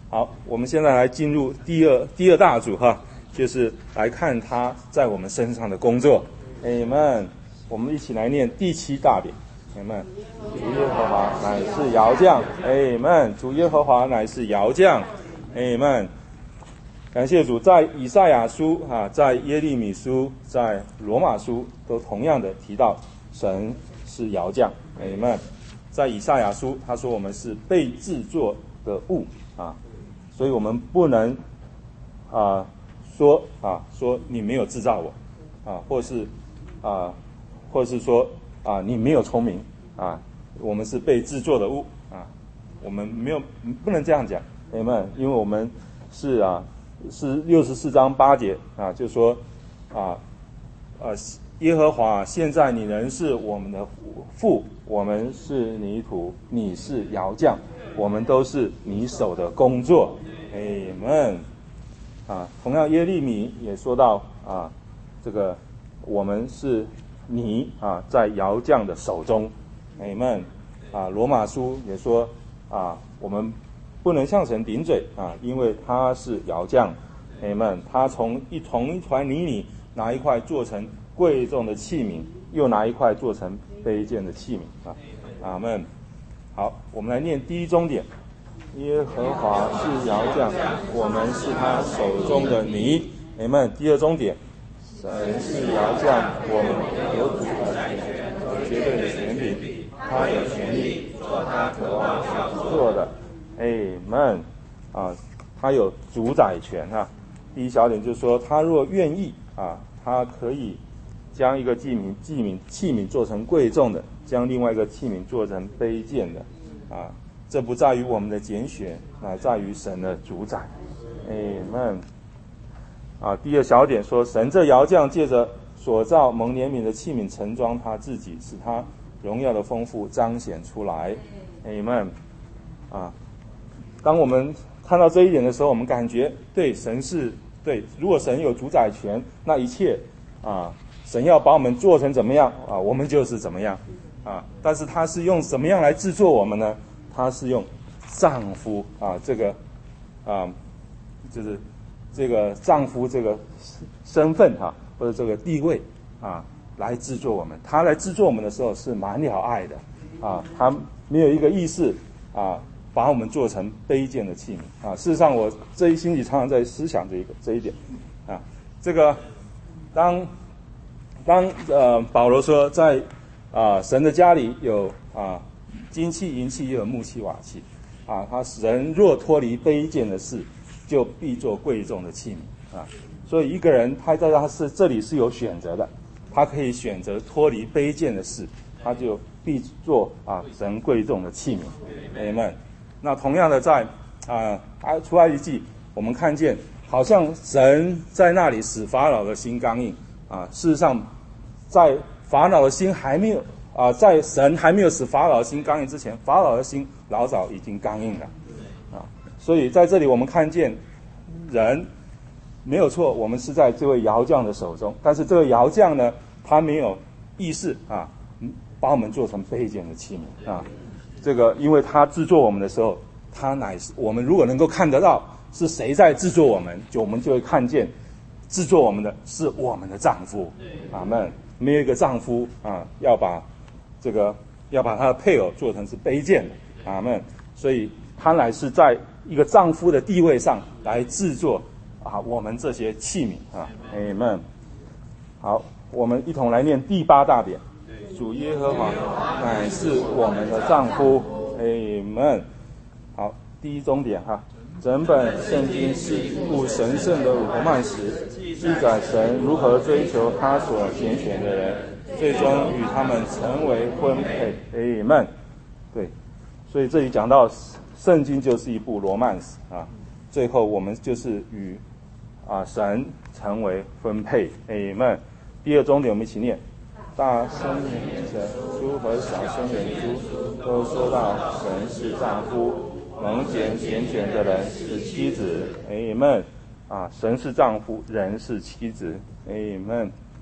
好，我们现在来进入第二第二大组哈，就是来看他在我们身上的工作。Amen。我们一起来念第七大点。Amen。主耶和华乃是窑匠。Amen。主耶和华乃是窑匠。Amen。感谢主，在以赛亚书啊，在耶利米书，在罗马书都同样的提到神是窑匠。Amen。在以赛亚书，他说我们是被制作的物啊。所以我们不能啊说啊说你没有制造我啊，或是啊或是说啊你没有聪明啊，我们是被制作的物啊，我们没有不能这样讲，明白？因为我们是啊是六十四章八节啊，就说啊呃耶和华，现在你仍是我们的父，我们是泥土，你是窑匠，我们都是你手的工作。Amen。啊，同样耶利米也说到啊，这个我们是泥啊，在窑匠的手中。Amen。啊，罗马书也说啊，我们不能向神顶嘴啊，因为他是窑匠。Amen。他从一同一团泥里拿一块做成贵重的器皿，又拿一块做成卑贱的器皿啊。阿们。好，我们来念第一中点。耶和华是窑匠，我们是他手中的泥。阿们。第二中点，神是窑匠，我们有主宰权，有绝对的权柄，他有权利做他渴望要做的。阿们。啊，他有主宰权啊。第一小点就是说，他若愿意啊，他可以将一个器皿器皿器皿做成贵重的，将另外一个器皿做成卑贱的啊。这不在于我们的拣选，乃在于神的主宰。Amen。啊，第二小点说，神这窑匠借着所造蒙怜悯的器皿盛装他自己，使他荣耀的丰富彰显出来。Amen。啊，当我们看到这一点的时候，我们感觉对神是对，如果神有主宰权，那一切啊，神要把我们做成怎么样啊，我们就是怎么样啊。但是他是用什么样来制作我们呢？他是用丈夫啊，这个啊，就是这个丈夫这个身份哈、啊，或者这个地位啊，来制作我们。他来制作我们的时候是满了爱的啊，他没有一个意识啊，把我们做成卑贱的器皿啊。事实上，我这一心里常常在思想这一个这一点啊。这个当当呃保罗说在啊神的家里有啊。金器、银器，也有木器、瓦器，啊，他人若脱离卑贱的事，就必做贵重的器皿啊。所以一个人他在他是这里是有选择的，他可以选择脱离卑贱的事，他就必做啊神贵重的器皿。Amen。那同样的在啊啊出埃及记，我们看见好像神在那里使法老的心刚硬啊，事实上在法老的心还没有。啊，在神还没有使法老的心刚硬之前，法老的心老早已经刚硬了，啊，所以在这里我们看见人没有错，我们是在这位窑匠的手中，但是这个窑匠呢，他没有意识啊，把我们做成卑贱的器皿啊，这个因为他制作我们的时候，他乃是我们如果能够看得到是谁在制作我们，就我们就会看见制作我们的是我们的丈夫，阿们。没有一个丈夫啊，要把这个要把他的配偶做成是卑贱的，阿们。所以他乃是在一个丈夫的地位上来制作啊我们这些器皿啊，阿们。好，我们一同来念第八大点，主耶和华乃是我们的丈夫，阿们。好，第一中点哈，整本圣经是一部神圣的罗曼史，记载神如何追求他所拣选的人，最终与他们成为婚配。阿们。对，所以这里讲到圣经就是一部罗曼史啊，最后我们就是与啊神成为婚配。阿们。第二中点我们一起念，大声言神书和小声言书都说到神是丈夫，蒙拣拣选的人是妻子。阿们。啊，神是丈夫，人是妻子。阿们。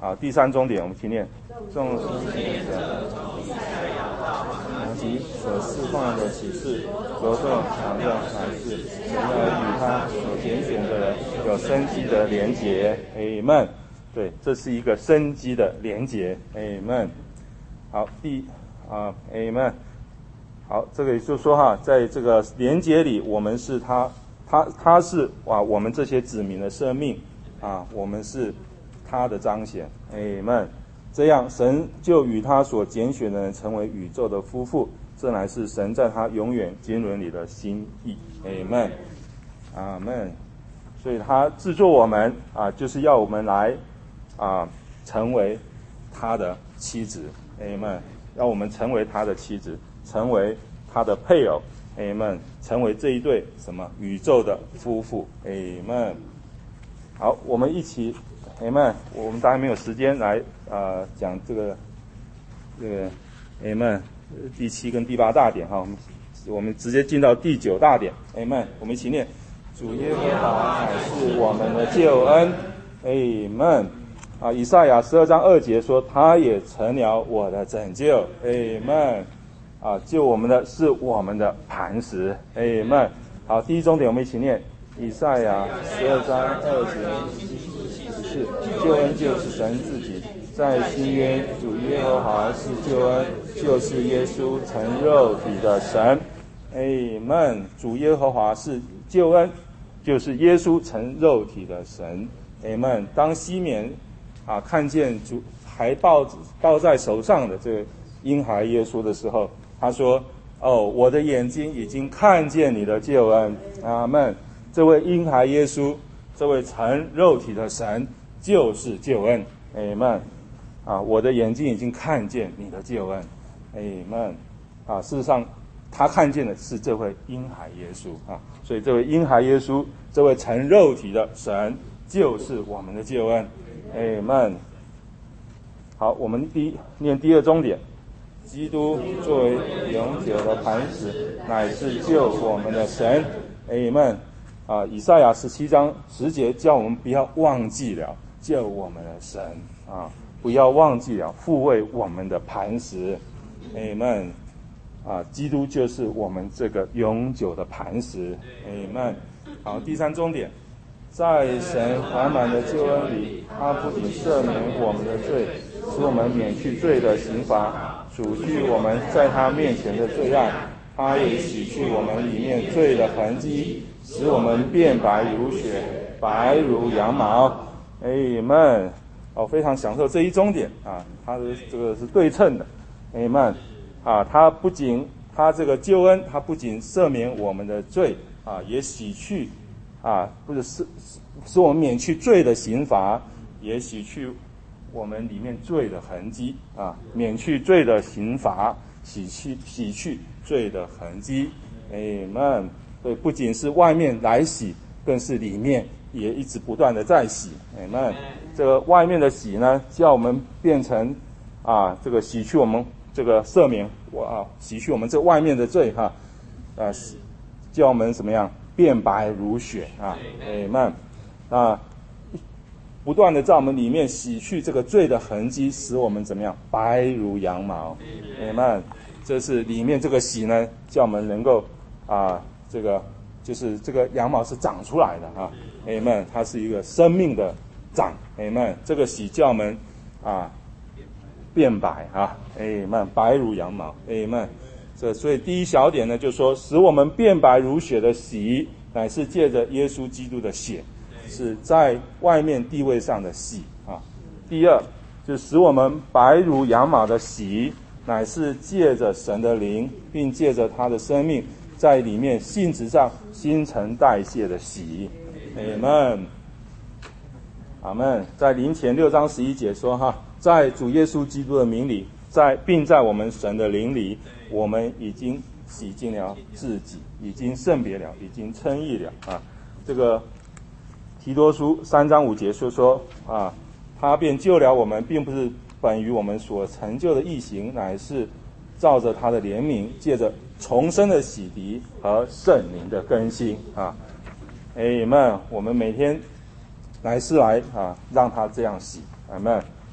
好，第三终点我们请念，众星显者以及所释放的启示，着重强调乃是神要与他所拣选的人有生机的连结。Amen。对，这是一个生机的连结。Amen。好，第啊 ，Amen。好，这个也就是说哈，在这个连结里，我们是他，他他是啊，我们这些子民的生命啊，我们是他的彰显。Amen。这样，神就与他所拣选的人成为宇宙的夫妇，这乃是神在他永远经纶里的心意。Amen。阿门。所以他制作我们啊，就是要我们来啊，成为他的妻子。Amen。要我们成为他的妻子，成为他的配偶。Amen。成为这一对什么宇宙的夫妇。Amen。好，我们一起。Amen。我们当然没有时间来呃讲这个这个 Amen 第七跟第八大点哈，我们我们直接进到第九大点。Amen。我们一起念：主耶和华乃是我们的救恩。Amen。啊，以赛亚十二章二节说，他也成了我的拯救。Amen。啊，救我们的是我们的磐石。Amen。好，第一终点我们一起念：以赛亚十二章二节。是救恩就是神自己，在新约主耶和华是救恩，就是耶稣成肉体的神。Amen。主耶和华是救恩，就是耶稣成肉体的神。Amen。当西缅啊看见主还抱抱在手上的这个婴孩耶稣的时候，他说：“哦，我的眼睛已经看见你的救恩。”阿们。这位婴孩耶稣，这位成肉体的神。就是救恩。Amen。啊，我的眼睛已经看见你的救恩。Amen。啊，事实上他看见的是这位婴孩耶稣啊，所以这位婴孩耶稣，这位成肉体的神就是我们的救恩。Amen。好，我们第一念第二终点，基督作为永久的磐石，乃是救我们的神。Amen。啊，以赛亚十七章十节叫我们不要忘记了救我们的神啊，不要忘记了护卫我们的磐石。Amen。啊，基督就是我们这个永久的磐石。Amen。好，第三终点，在神满满的救恩里，他不仅赦免我们的罪，使我们免去罪的刑罚，除去我们在他面前的罪案，他也洗去我们里面罪的痕迹，使我们变白如雪，白如羊毛。Amen。哦，非常享受这一终点啊，它的这个是对称的。Amen。啊，它不仅它这个救恩，它不仅赦免我们的罪啊，也洗去啊，不是使使我们免去罪的刑罚，也洗去我们里面罪的痕迹啊，免去罪的刑罚，洗去洗去罪的痕迹。Amen。所以不仅是外面来洗，更是里面也一直不断的在洗。Amen。这个外面的洗呢，叫我们变成啊，这个洗去我们这个赦免我啊，洗去我们这外面的罪哈，啊，叫我们怎么样变白如雪啊。Amen。啊，不断的在我们里面洗去这个罪的痕迹，使我们怎么样白如羊毛。Amen。这是里面这个洗呢，叫我们能够啊。这个就是这个羊毛是长出来的啊。Amen。它是一个生命的长。Amen。这个洗叫我们啊变白啊。Amen。白如羊毛。Amen。这所以第一小点呢，就是说使我们变白如雪的洗，乃是借着耶稣基督的血，是在外面地位上的洗啊。第二，就使我们白如羊毛的洗，乃是借着神的灵，并借着他的生命。在里面性质上新陈代谢的洗。Amen。阿们。在林前六章十一节说哈，在主耶稣基督的名里，在并在我们神的灵里，我们已经洗净了自己，已经圣别了，已经称义了啊。这个提多书三章五节说说啊，他便救了我们，并不是本于我们所成就的义行，乃是照着他的怜悯，借着重生的洗涤和圣灵的更新啊。Amen。我们每天来是来啊，让他这样洗。Amen。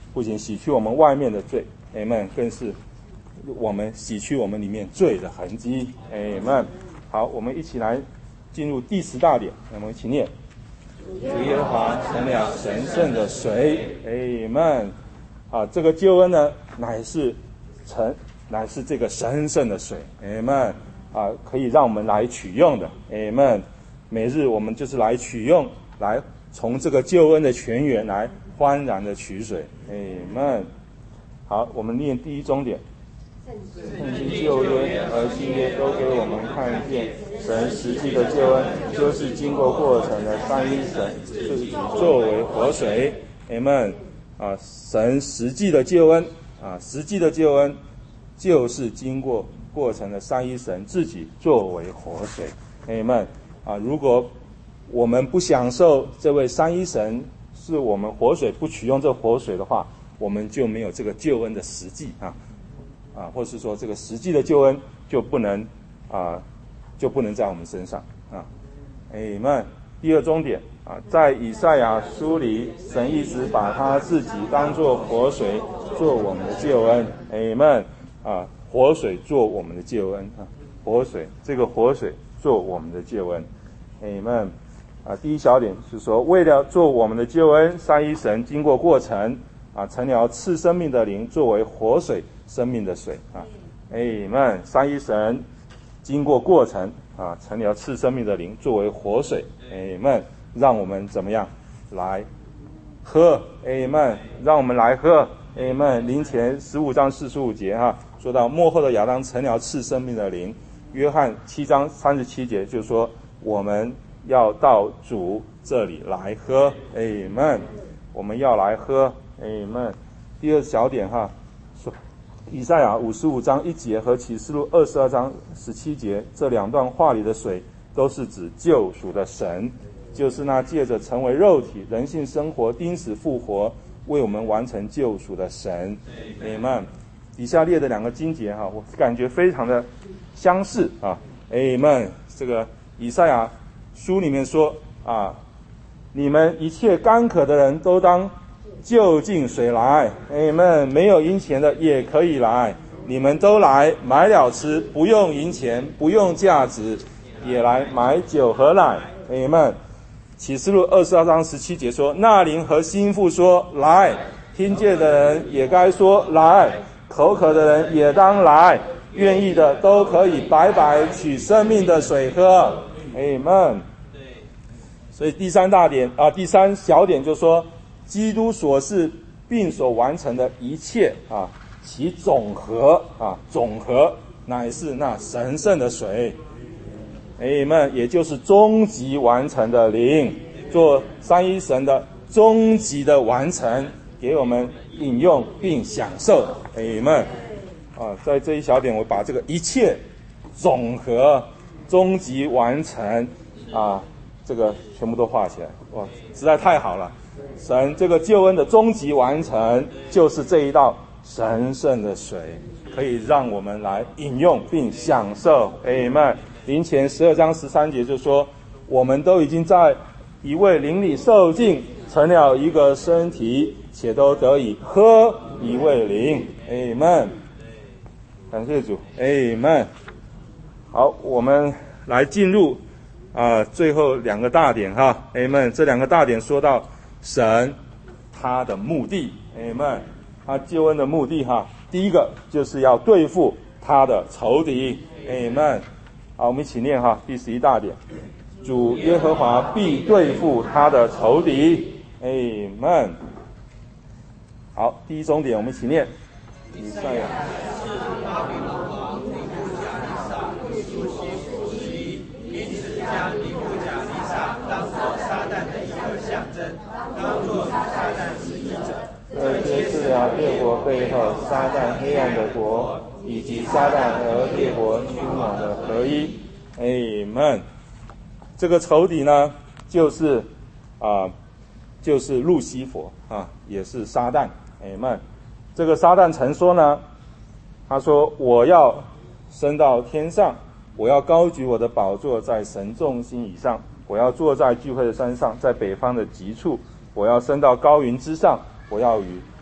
不仅洗去我们外面的罪 ，Amen， 更是我们洗去我们里面罪的痕迹 ，Amen。好，我们一起来进入第十大点，我们一起念：主耶和华成了神圣的水 ，Amen。啊，这个救恩呢，乃是成，乃是这个神圣的水 ，Amen。啊，可以让我们来取用的 ，Amen。每日我们就是来取用，来从这个救恩的泉源来欢然的取水 ，Amen。好，我们念第一中点。圣经旧约和新约都给我们看见，神实际的救恩就是经过过程的三一神自己作为活水 ，Amen。啊，神实际的救恩啊，实际的救恩就是经过过程的三一神自己作为活水 ，Amen。啊，如果我们不享受这位三一神是我们活水，不取用这活水的话，我们就没有这个救恩的实际啊。啊，或是说这个实际的救恩就不能啊，就不能在我们身上啊。Amen。第二重点啊，在以赛亚书里，神一直把他自己当作活水，做我们的救恩。Amen。啊，活水做我们的救恩啊，活水这个活水做我们的救恩。Amen。啊，第一小点是说，为了做我们的救恩，三一神经过过程啊，成了赐生命的灵，作为活水。生命的水啊 ，Amen。三一神经过过程啊，成了赐生命的灵，作为活水 ，Amen。让我们怎么样来喝 ，Amen。让我们来喝 ，Amen。林前十五章四十五节哈、啊，说到末后的亚当成了赐生命的灵。约翰七章三十七节就说我们要到主这里来喝 ，Amen。我们要来喝 ，Amen。第二小点哈、啊。以赛亚五十五章一节和启示录二十二章十七节这两段话里的水，都是指救赎的神，就是那借着成为肉体、人性生活、钉死复活，为我们完成救赎的神。Amen。底下列的两个经节哈，我感觉非常的相似啊。Amen。这个以赛亚书里面说啊，你们一切干渴的人都当就近水来 ，Amen。没有银钱的也可以来，你们都来买了吃，不用银钱，不用价值，也来买酒和奶 ，Amen。启示录二十二章十七节说，那灵和心腹说来，听见的人也该说来，口渴的人也当来，愿意的都可以白白取生命的水喝 ，Amen。所以第三大点啊，第三小点就说。基督所是并所完成的一切啊，其总和啊，总和乃是那神圣的水 ，Amen， 也就是终极完成的灵，做三一神的终极的完成，给我们饮用并享受 ，Amen。啊，在这一小点，我把这个一切总和、终极完成啊，这个全部都画起来，哇，实在太好了。神这个救恩的终极完成，就是这一道神圣的水，可以让我们来饮用并享受。Amen。林前十二章十三节就说，我们都已经在一位灵里受浸，成了一个身体，且都得以喝一位灵。Amen。感谢主。Amen。好，我们来进入啊、呃、最后两个大点哈。Amen。这两个大点说到。神他的目的 Amen， 他救恩的目的哈，第一个就是要对付他的仇敌 Amen。 好，我们一起念哈，第十一大点，主耶和华必对付他的仇敌 Amen。 好，第一重点我们一起念，以赛亚当作撒旦使役者，这揭示了列国背后撒旦黑暗的国，以及撒旦和列国君王的合一。Amen。这个仇敌呢，就是啊、呃，就是路西弗啊，也是撒旦。Amen。这个撒旦曾说呢，他说我要升到天上，我要高举我的宝座在神众星以上，我要坐在聚会的山上，在北方的极处。我要升到高云之上，我要与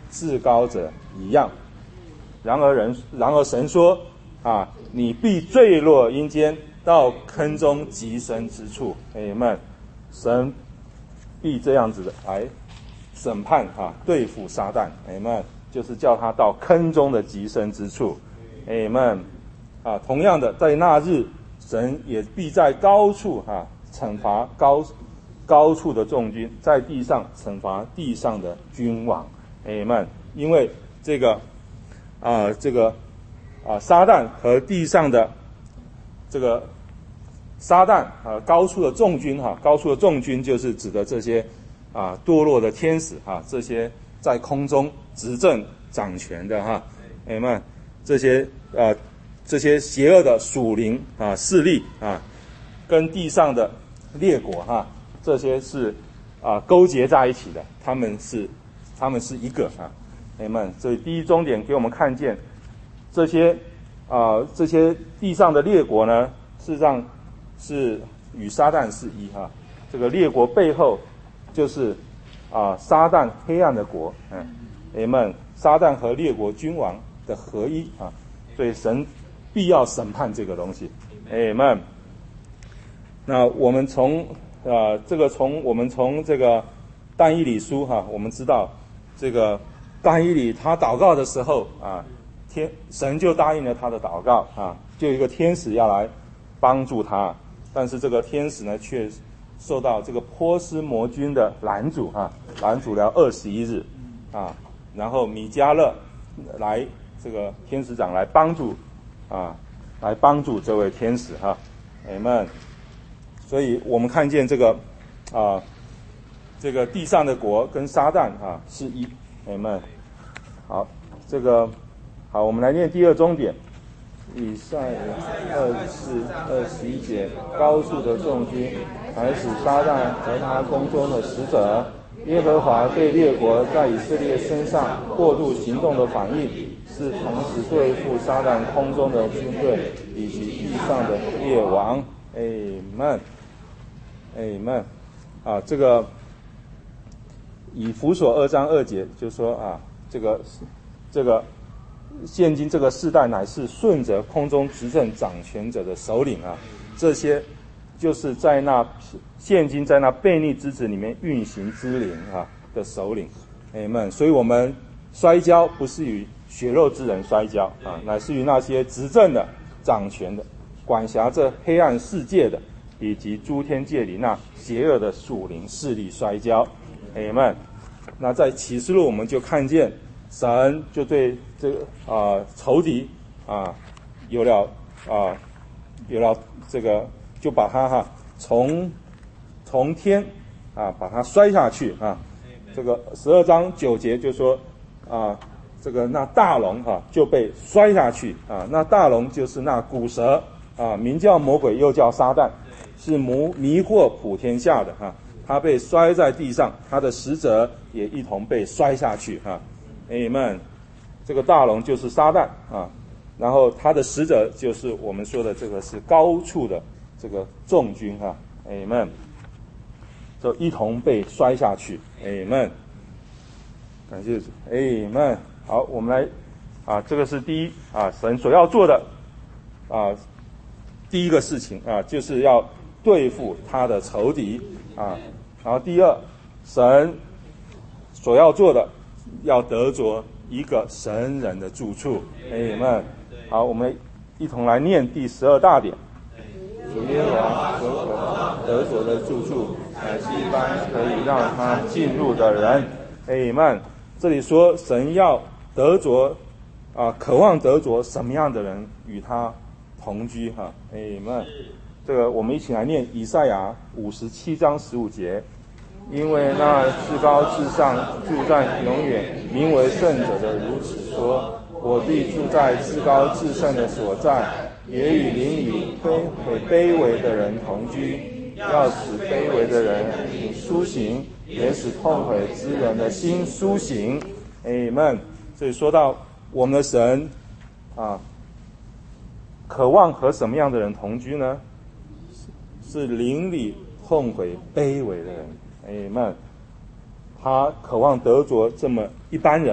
至高者一样。然而人，然而神说啊，你必坠落阴间，到坑中极深之处。阿们。神必这样子的来审判啊，对付撒旦。阿们。就是叫他到坑中的极深之处。阿们。啊，同样的，在那日，神也必在高处啊惩罚高高处的众军，在地上惩罚地上的君王。阿们。因为这个啊，这个啊，撒旦和地上的这个撒旦啊，高处的众军哈、啊，高处的众军就是指的这些啊堕落的天使哈、啊，这些在空中执政掌权的哈，阿们，这些啊这些邪恶的属灵啊势力啊，跟地上的列国哈、啊，这些是啊勾结在一起的，他们是他们是一个啊。阿们。所以第一终点给我们看见，这些啊、呃、这些地上的列国呢，事实上是与撒旦是一哈、啊。这个列国背后就是啊、呃、撒旦黑暗的国，嗯，阿们。撒旦和列国君王的合一啊，所以神必要审判这个东西，阿们。那我们从啊、呃、这个从我们从这个但以理书哈、啊，我们知道这个。但以理他祷告的时候啊，天神就答应了他的祷告啊，就有一个天使要来帮助他，但是这个天使呢，却受到这个波斯魔军的拦阻啊，拦阻了二十一日啊，然后米迦勒来这个天使长来帮助啊，来帮助这位天使哈，阿们。所以我们看见这个啊，这个地上的国跟撒旦啊是一。阿们。好，这个好，我们来念第二终点。以赛亚二四二十一节，高处的众军，还使撒旦和他宫中的使者，耶和华对列国在以色列身上过度行动的反应，是同时对付撒旦空中的军队以及地上的列王。阿们，阿们。啊，这个。以弗所二章二节就说啊，这个这个现今这个世代乃是顺着空中执政掌权者的首领啊，这些就是在那现今在那悖逆之子里面运行之灵啊的首领。阿们。所以我们摔跤不是与血肉之人摔跤啊，乃是与那些执政的、掌权的、管辖这黑暗世界的，以及诸天界里那邪恶的属灵势力摔跤。阿们。那在启示录我们就看见神就对这个啊、呃、仇敌啊有了啊有了这个就把他哈从从天啊把他摔下去啊。这个十二章九节就说啊这个那大龙哈、啊、就被摔下去啊，那大龙就是那古蛇啊，名叫魔鬼又叫撒旦，是迷迷惑普天下的啊。他被摔在地上，他的使者也一同被摔下去哈。阿们。这个大龙就是撒旦啊，然后他的使者就是我们说的这个是高处的这个众军哈。阿们。就一同被摔下去。阿们。感谢主。阿们。好，我们来啊，这个是第一啊，神所要做的啊第一个事情啊，就是要对付他的仇敌啊。然后第二，神所要做的，要得着一个神人的住处。阿们。好，我们一同来念第十二大点。主耶和华所可得着的住处，乃是一般可以让他进入的人。阿们。这里说神要得着啊，渴望得着什么样的人与他同居哈？阿们。这个我们一起来念以赛亚五十七章十五节，因为那至高至上住在永远名为圣者的如此说，我必住在至高至圣的所在，也与邻里卑卑微的人同居，要使卑微的人苏醒，也使痛悔之人的心苏醒。阿们。所以说到我们的神啊，渴望和什么样的人同居呢？是邻里痛悔卑微的人。阿们。他渴望得着这么一般人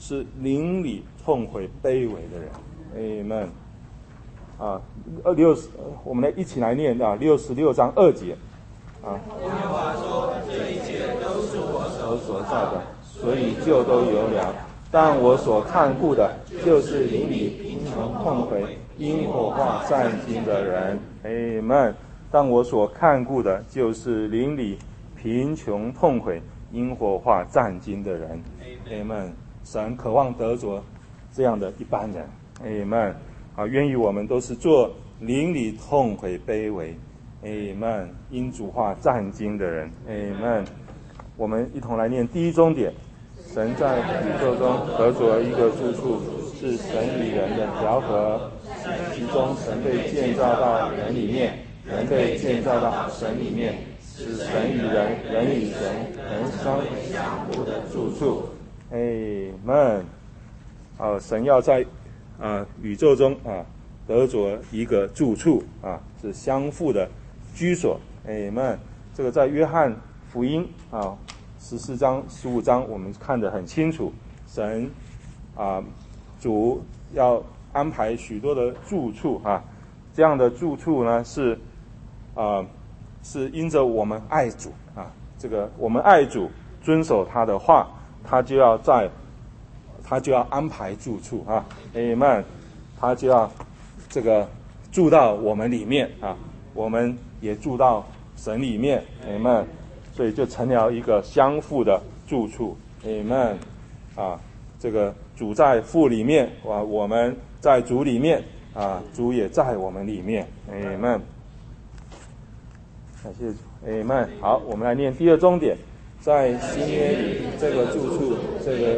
是邻里痛悔卑微的人。Amen。啊，二六十，我们来一起来念啊，六十六章二节啊。耶和华说：“这一切都是我手所造的，所以就都有了。但我所看顾的，就是邻里贫穷痛悔、因火化战惊的人。Amen。但我所看顾的，就是邻里贫穷痛悔、因火化战惊的人。Amen。神渴望得着这样的一般人。Amen。啊，愿意我们都是做邻里痛悔卑微 ，Amen， 因主化战惊的人 ，Amen。我们一同来念第一中点：神在宇宙中得着一个住处，是神与人的调和，其中神被建造到人里面，人被建造到神里面，是神与人、人与神、人相互的住处 ，Amen。啊，神要在啊，宇宙中啊，得着一个住处啊，是相互的居所。Amen。这个在约翰福音啊十四章、十五章，我们看得很清楚。神啊，主要安排许多的住处啊，这样的住处呢是啊，是因着我们爱主啊，这个我们爱主，遵守他的话，他就要在。他就要安排住处啊 ，Amen， 他就要这个住到我们里面啊，我们也住到神里面 ，Amen， 所以就成了一个相互的住处 ，Amen， 啊，这个主在父里面啊，我们在主里面啊，主也在我们里面 ，Amen， 感谢主 ，Amen。好，我们来念第二中点。在新约里，这个住处，这个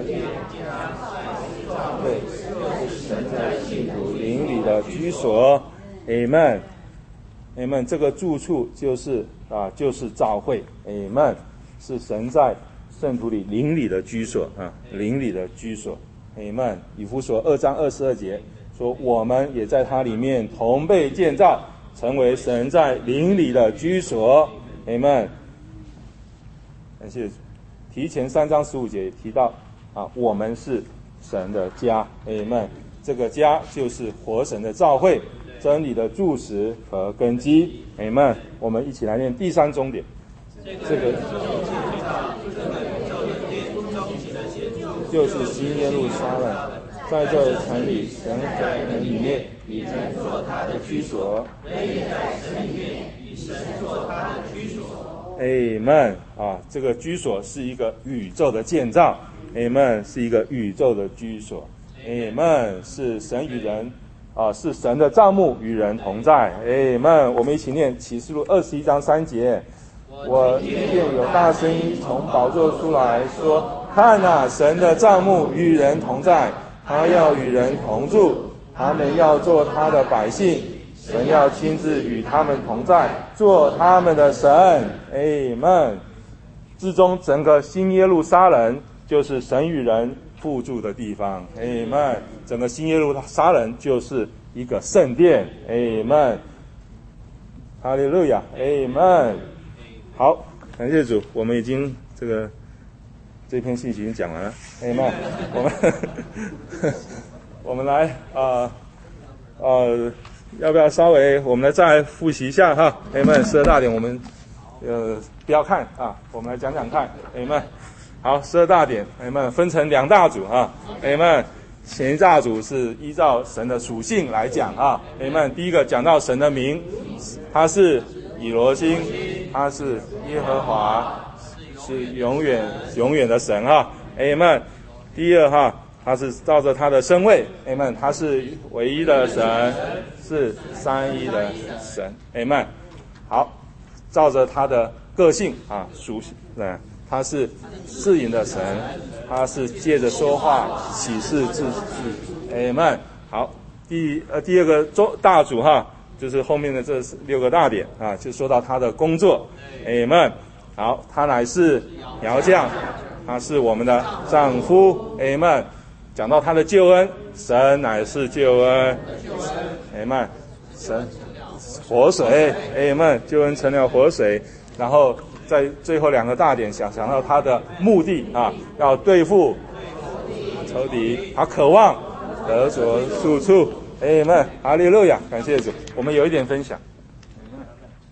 对，就是神在信徒灵里的居所 ，Amen，Amen。Amen， 这个住处就是啊，就是教会 ，Amen， 是神在圣徒里灵里的居所啊，灵里的居所 ，Amen。以弗所二章二十二节说，我们也在他里面同被建造，成为神在灵里的居所 ，Amen。感谢主。提前三章十五节提到啊，我们是神的家 ，Amen。这个家就是活神的召会，真理的柱石和根基 ，Amen。我们一起来念第三中点，这个就是新耶路撒冷，在这城里，神在人里面，以神做他的居所，人也在神里面，以神做他的居所。Amen 啊，这个居所是一个宇宙的建造 ，Amen 是一个宇宙的居所 ，Amen 是神与人啊，是神的帐幕与人同在 ，Amen。我们一起念启示录二十一章三节，我听见有大声音从宝座出来说：“看哪，神的帐幕与人同在，他要与人同住，他们要做他的百姓。”神要亲自与他们同在，做他们的神 ，Amen。至终整个新耶路撒冷就是神与人附住的地方 ，Amen。整个新耶路撒冷就是一个圣殿 ，Amen。哈利路亚 ，Amen。好，感谢主，我们已经这个这篇信息已经讲完了 ，Amen。我们我们来啊呃。呃要不要稍微我们来再复习一下哈 ？Amen， 十二大点我们呃不要看啊，我们来讲讲看 ，Amen。好，十二大点 ，Amen， 分成两大组啊 ，Amen。前一大组是依照神的属性来讲啊 ，Amen。第一个讲到神的名，他是以罗星，他是耶和华，是永远永远的神哈 ，Amen。第二哈。他是照着他的身位 ，Amen。他是唯一的神，是三一的神 ，Amen。好，照着他的个性啊属性，嗯，他是适应的神，他是借着说话启示自己 ，Amen。好，第呃第二个中大组哈，就是后面的这六个大点啊，就说到他的工作 ，Amen。好，他乃是窑匠，他是我们的丈夫 ，Amen。讲到他的救恩，神乃是救恩 ，Amen。神活水 ，Amen。救恩成了活水，然后在最后两个大点想想到他的目的啊，要对付仇敌，好渴望得着住处。阿们，哈利路亚，感谢主。我们有一点分享。